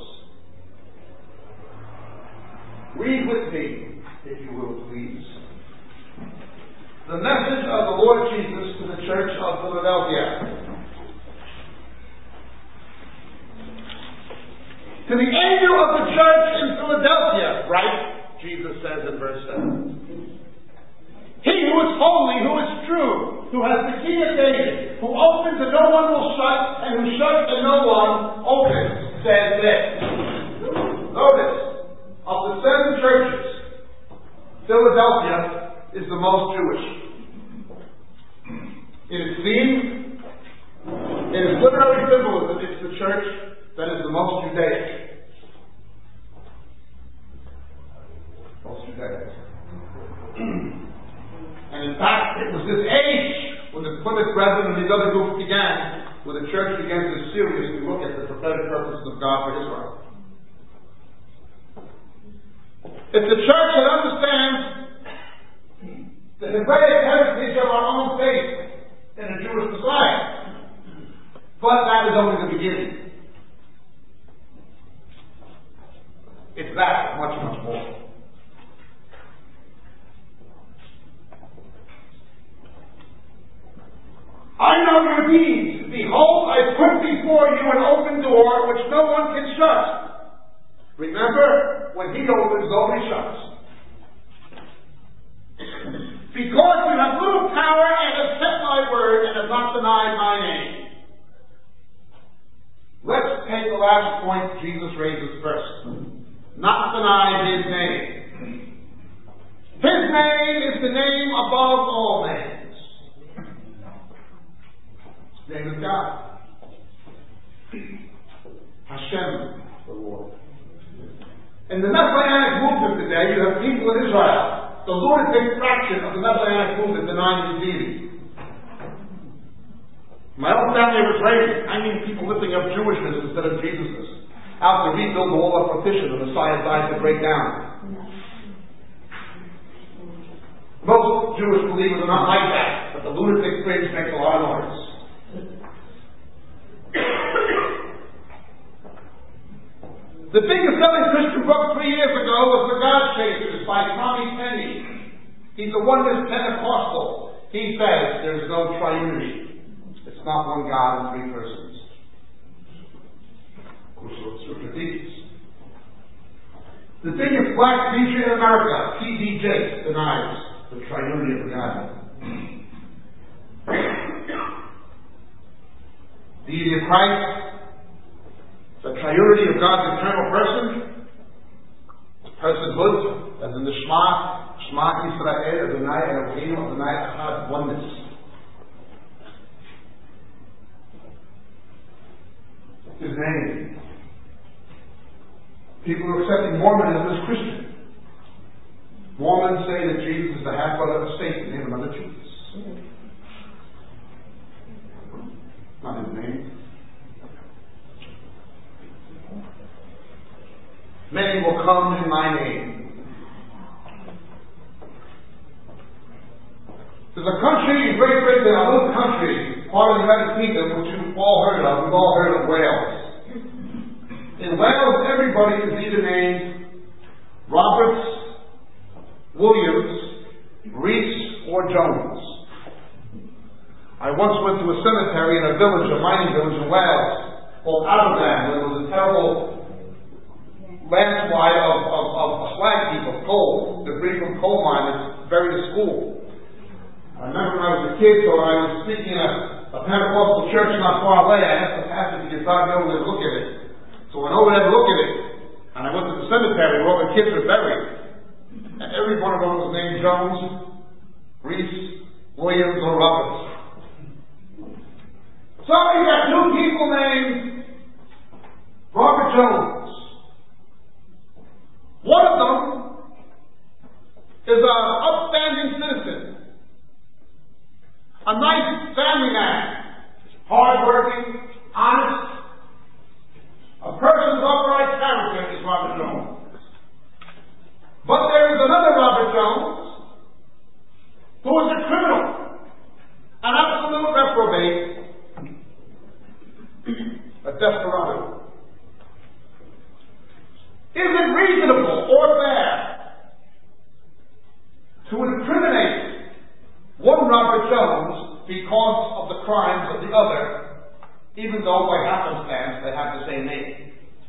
Read with me, if you will, please. The message of the Lord Jesus to the church of Philadelphia. To the angel of the church in Philadelphia, write, Jesus says in verse seven. He who is holy, who is true, who has the key of David, who opens and no one will shut, and who shuts and no one opens, says this. Notice, of the seven churches, Philadelphia is the most Jewish. It is seen, it is literary symbolism, it's the church that is the most Judaic. Most Judaic. And in fact, it was this age when the Plymouth Brethren and these other groups began, where the church began to seriously look at the prophetic purposes of God for Israel. It's a church that understands the Hebraic heritage of our own faith in a Jewish Messiah. But that is only the beginning. It's that, much, much more. I know your deeds. Behold, I put before you an open door which no one can shut. Remember, when he opens, nobody shuts. Because you have little power and have kept my word and have not denied my name. Let's take the last point Jesus raises first. Not deny his name. His name is the name above all names. His name is God. Hashem, the Lord. In the Messianic movement today, you have people in Israel, the lunatic fraction of the Messianic movement denying his deity. My own family was raised, I mean people lifting up Jewishness instead of Jesusness. Out to rebuild the wall of partition the Messiah died to break down. Most Jewish believers are not like that, but the lunatic fringe makes a lot of noise. He's a oneness Pentecostal. He says there's no triunity. It's not one God in three persons. Of course, what Scripture teaches. The thing is, Black Preacher in America, T D J, denies the triunity of God. Deity of Christ, the triunity of God's eternal person, personhood, as in the Shema, Shema Yisrael, Adonai Eloheinu, Adonai Echad, oneness. His name. People are accepting Mormonism as Christian. Mormons say that Jesus is the half-brother of Satan, named another Jesus. Not his name. Many will come in my name. There's a country in Great Britain, a little country, part of the United Kingdom, which you've all heard of. We've all heard of Wales. In Wales, everybody is either named Roberts, Williams, Rees, or Jones. I once went to a cemetery in a village, a mining village in Wales, called Aberdan, where there was a terrible landslide of, of, of a slag heap of coal, debris from coal miners buried a school. I remember when I was a kid, so I was speaking in a, a Pentecostal church not far away. I asked the pastor to get back over there to look at it. So I went over there to look at it, and I went to the cemetery where all the kids were buried. And every one of them was named Jones, Rees, Williams, or Roberts. So you got two people named Robert Jones. One of them is an upstanding citizen, a nice family man, hard-working, honest. A person of upright character is Robert Jones. But there is another Robert Jones who is a criminal, an absolute reprobate, a desperado. Is it reasonable or fair to incriminate one Robert Jones because of the crimes of the other, even though by happenstance they have the same name?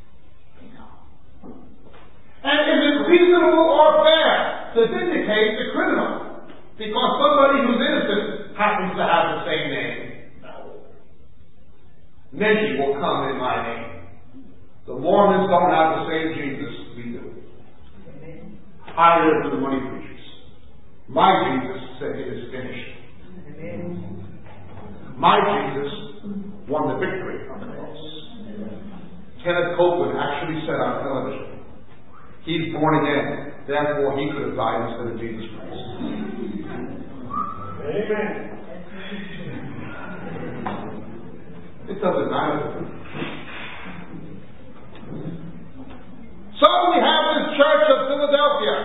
And is it reasonable or fair to vindicate the criminal because somebody who's innocent happens to have the same name? No. Many will come in my name. The Mormons don't have the same Jesus we do. I live for the money preachers. My Jesus said it is finished. My Jesus won the victory on the cross. Kenneth Copeland actually said on television, he's born again, therefore he could have died instead of Jesus Christ. Amen. It doesn't matter. So we have this church of Philadelphia.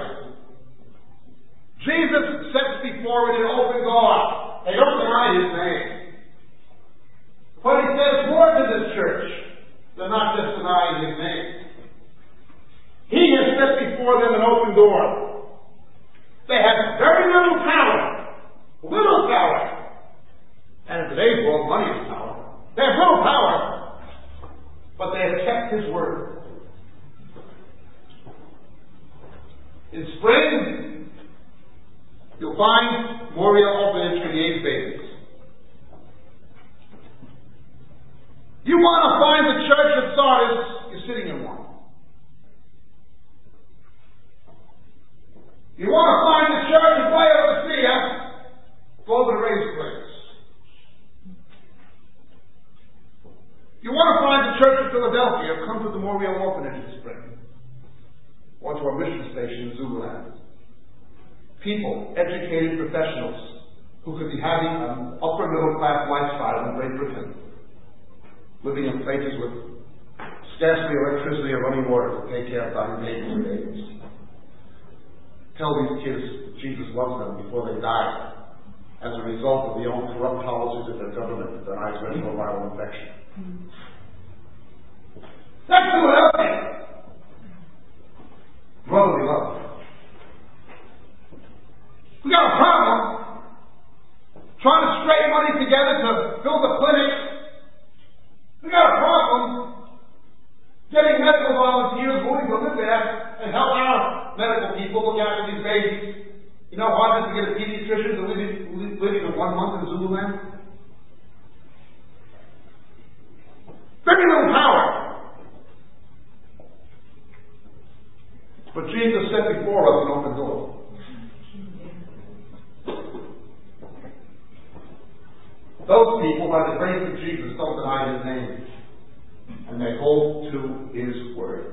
Jesus sets before it an open door. They don't deny his name. But he says more to this church. They're not just denying his name. He has set before them an open door. They have very little power. Little power. And in today's world, money is power. They have little power. But they have kept his word. In spring, you'll find Moriel Orphanage for the AIDS babies. You want to find the church of Sardis, you're sitting in one. You want to find the church of Laodicea, go to the raised place. You want to find the church of Philadelphia, come to the Moriel Orphanage this spring. Or to our mission station in Zululand. People, educated professionals, who could be having an upper middle class lifestyle in Great Britain, living in places with scarcely electricity or running water to take care of dying babies and babies. Tell these kids that Jesus loves them before they die, as a result of the own corrupt policies of their government that denies retroviral infection. That's Philadelphia. Brotherly love. We got trying to scrape money together to build a clinic. We got a problem getting medical volunteers willing to live there and help our medical people look after these babies. You know how hard it is to get a pediatrician to live, live, live for one month in Zululand? Very little power. But Jesus set before us an open door. Those people, by the grace of Jesus, don't deny His name. And they hold to His word.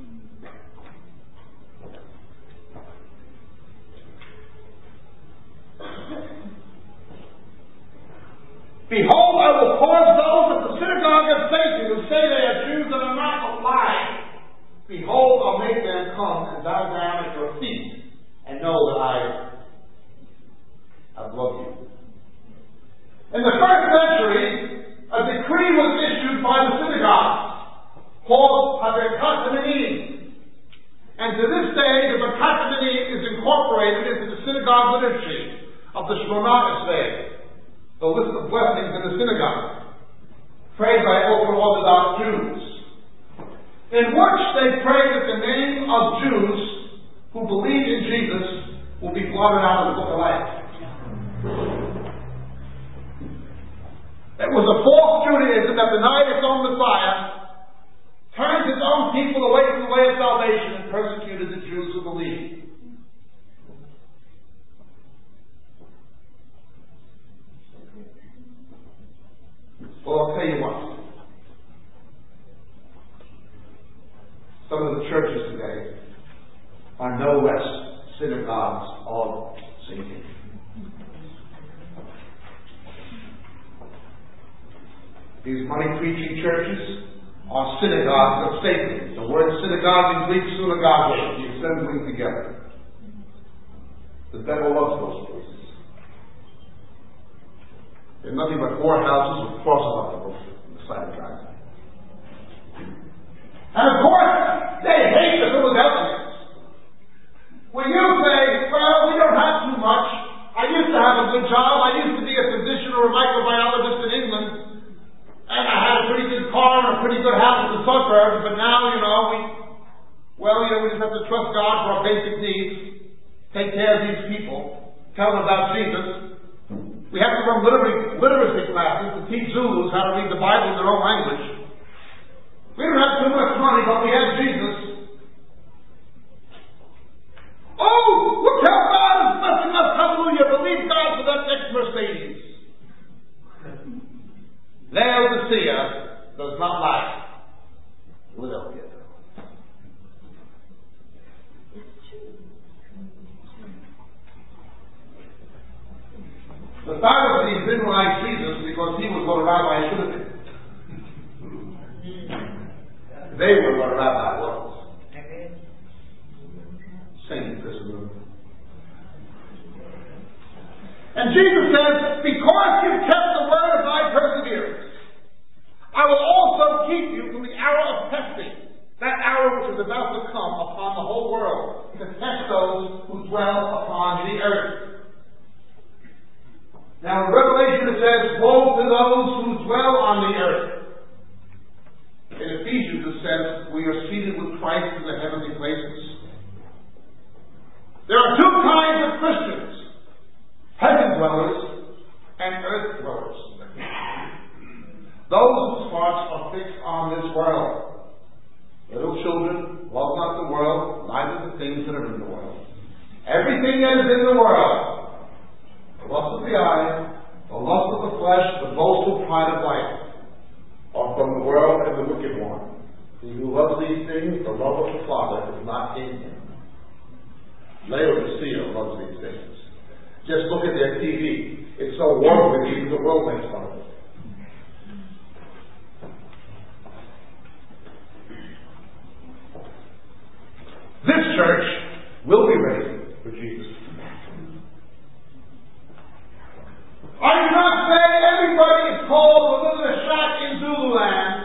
Behold, I will cause those at the synagogue of Satan who say they are Jews and are not, but lie. Behold, I'll make them come and bow down at your feet and know that I have loved you. In the first century, a decree was issued by the synagogue called Habekatamanim. And to this day, the Bekatamanim is incorporated into the synagogue liturgy of the Shemona Esrei, the list of blessings in the synagogue, prayed by ultra-Orthodox Jews, in which they pray that the name of Jews who believe in Jesus will be blotted out of the book of life. It was a false Judaism that denied its own Messiah, turned its own people away from the way of salvation, and persecuted the Jews who believed. Well, I'll tell you what. Some of the churches today are no less synagogues of Satan. These money-preaching churches are synagogues of Satan. The word synagogue in Greek, synagogue, the assembling together. The devil loves those places. They're nothing but whorehouses with crosses on the roof on the side of God. And of course, they hate the Philadelphians. When you say, well, we don't have too much. I used to have a good job. I used to be a physician or a microbiologist in England. And I had a pretty good car and a pretty good house in the suburbs. But now, you know, we, well, you know, we just have to trust God for our basic needs. Take care of these people. Tell them about Jesus. We have to run literacy, literacy classes to teach Zulus how to read the Bible in their own language. We don't have too much money, but we have Jesus. Oh, look how God is blessing us. Hallelujah. Believe God for that next Mercedes. Laodicea does not like Philadelphia. The Pharisees didn't like Jesus because he was what a rabbi should have been. They were what a rabbi was. Saint Christendom. And Jesus says, because you've kept the word of my perseverance, I will also keep you from the hour of testing, that hour which is about to come upon the whole world, to test those who dwell upon the earth. Now in Revelation it says, woe to those who dwell on the earth. In Ephesians it says, we are seated with Christ in the heavenly places. There are two kinds of Christians, heaven dwellers and earth dwellers. Those whose hearts are fixed on this world. Little children, love not the world, neither the things that are in the world. Everything that is in the world, the lust of the eye, the lust of the flesh, the boastful pride of life, are from the world and the wicked one. He who loves these things, the love of the Father is not in him. Laodicea loves these things. Just look at their T V. It's so worldly, even the world makes fun of it. This church will be ready for Jesus. I do not say everybody is called to live in a shack in Zululand,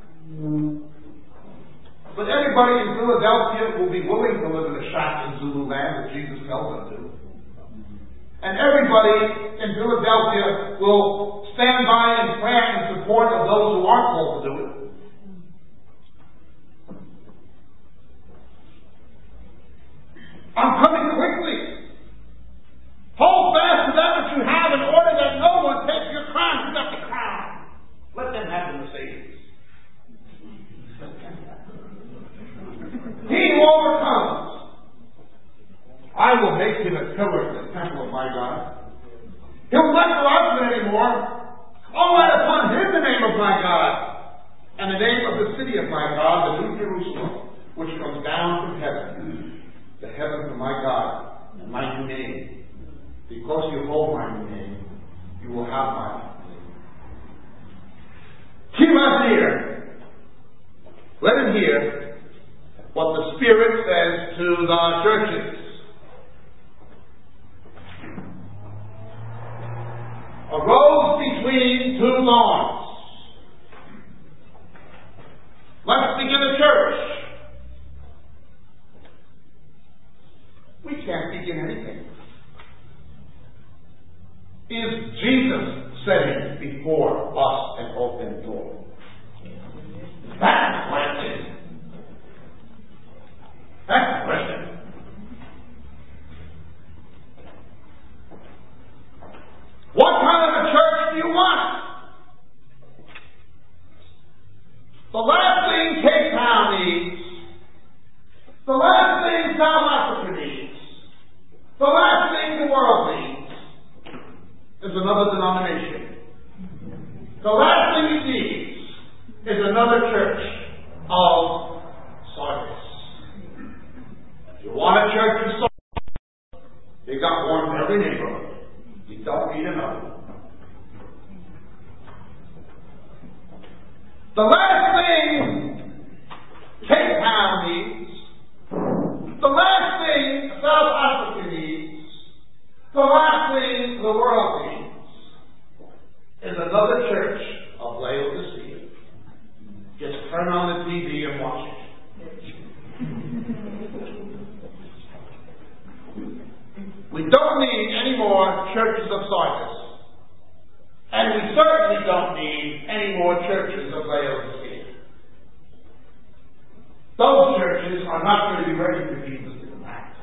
but everybody in Philadelphia will be willing to live in a shack in Zululand that Jesus tells them to. And everybody in Philadelphia those who aren't called to do it. I'm coming quickly. Hold fast to that which you have, in order that no one takes your crown except the crown. Let them have the Mercedes. He who overcomes, I will make him a pillar in the temple of my God. He'll not go out to it anymore. I'll write upon him the name of my God, and the name of the city of my God, the New Jerusalem, which comes down from heaven. The heavens of my God, and my new name. Because you hold my new name, you will have my name. Keep us here. Let him hear what the Spirit says to the churches. A rose between two thorns. Let's begin a church. We can't begin anything. Is Jesus setting before us an open door? That's the question. That's the question. What kind of a church do you want? The last thing Cape Town needs, the last thing South Africa needs, the last thing the world needs is another denomination. The last thing it needs is another church of Sardis. If you want a church of Sardis, you got one in every neighborhood. You don't need another. The last thing Cape Town needs, the last thing South Africa needs, the last thing the world needs, is another church of Laodicea. Just turn on the T V and watch it. We don't need any more churches of Sardis. And we certainly don't need any more churches of Laodicea. Those churches are not going to be ready for Jesus to come back.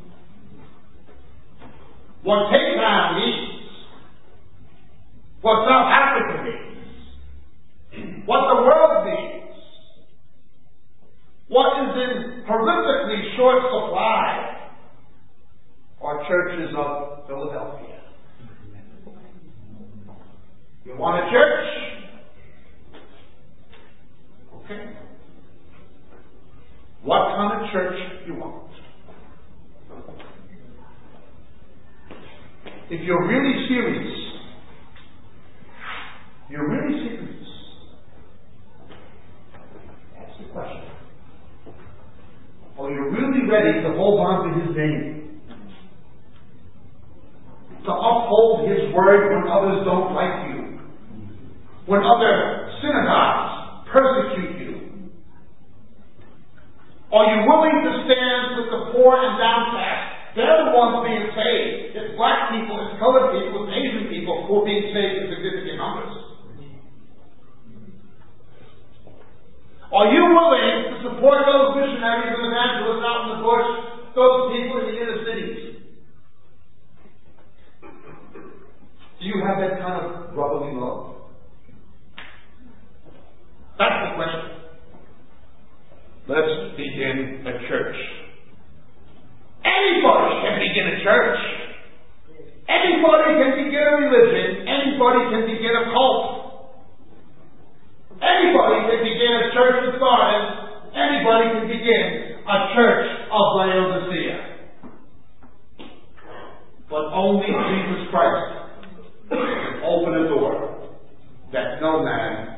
What Cape Town needs, what South Africa needs, what the world needs, what is in horrifically short supply are churches of Philadelphia. You want a church? Okay. What kind of church you want? If you're really serious, you're really serious, that's the question. Or you're really ready to hold on to His name, to uphold His word when others don't like you, when other synagogues persecute you. Are you willing to stand with the poor and downcast? They're the ones being saved. It's black people, it's colored people, it's Asian people who are being saved in significant numbers. Are you willing to support those missionaries and evangelists out in the bush, those people in the inner cities? Do you have that kind of brotherly love? That's the question. Let's begin a church. Anybody can begin a church. Anybody can begin a religion. Anybody can begin a cult. Anybody can begin a church of Sardis. Anybody can begin a church of Laodicea. But only Jesus Christ can open a door that no man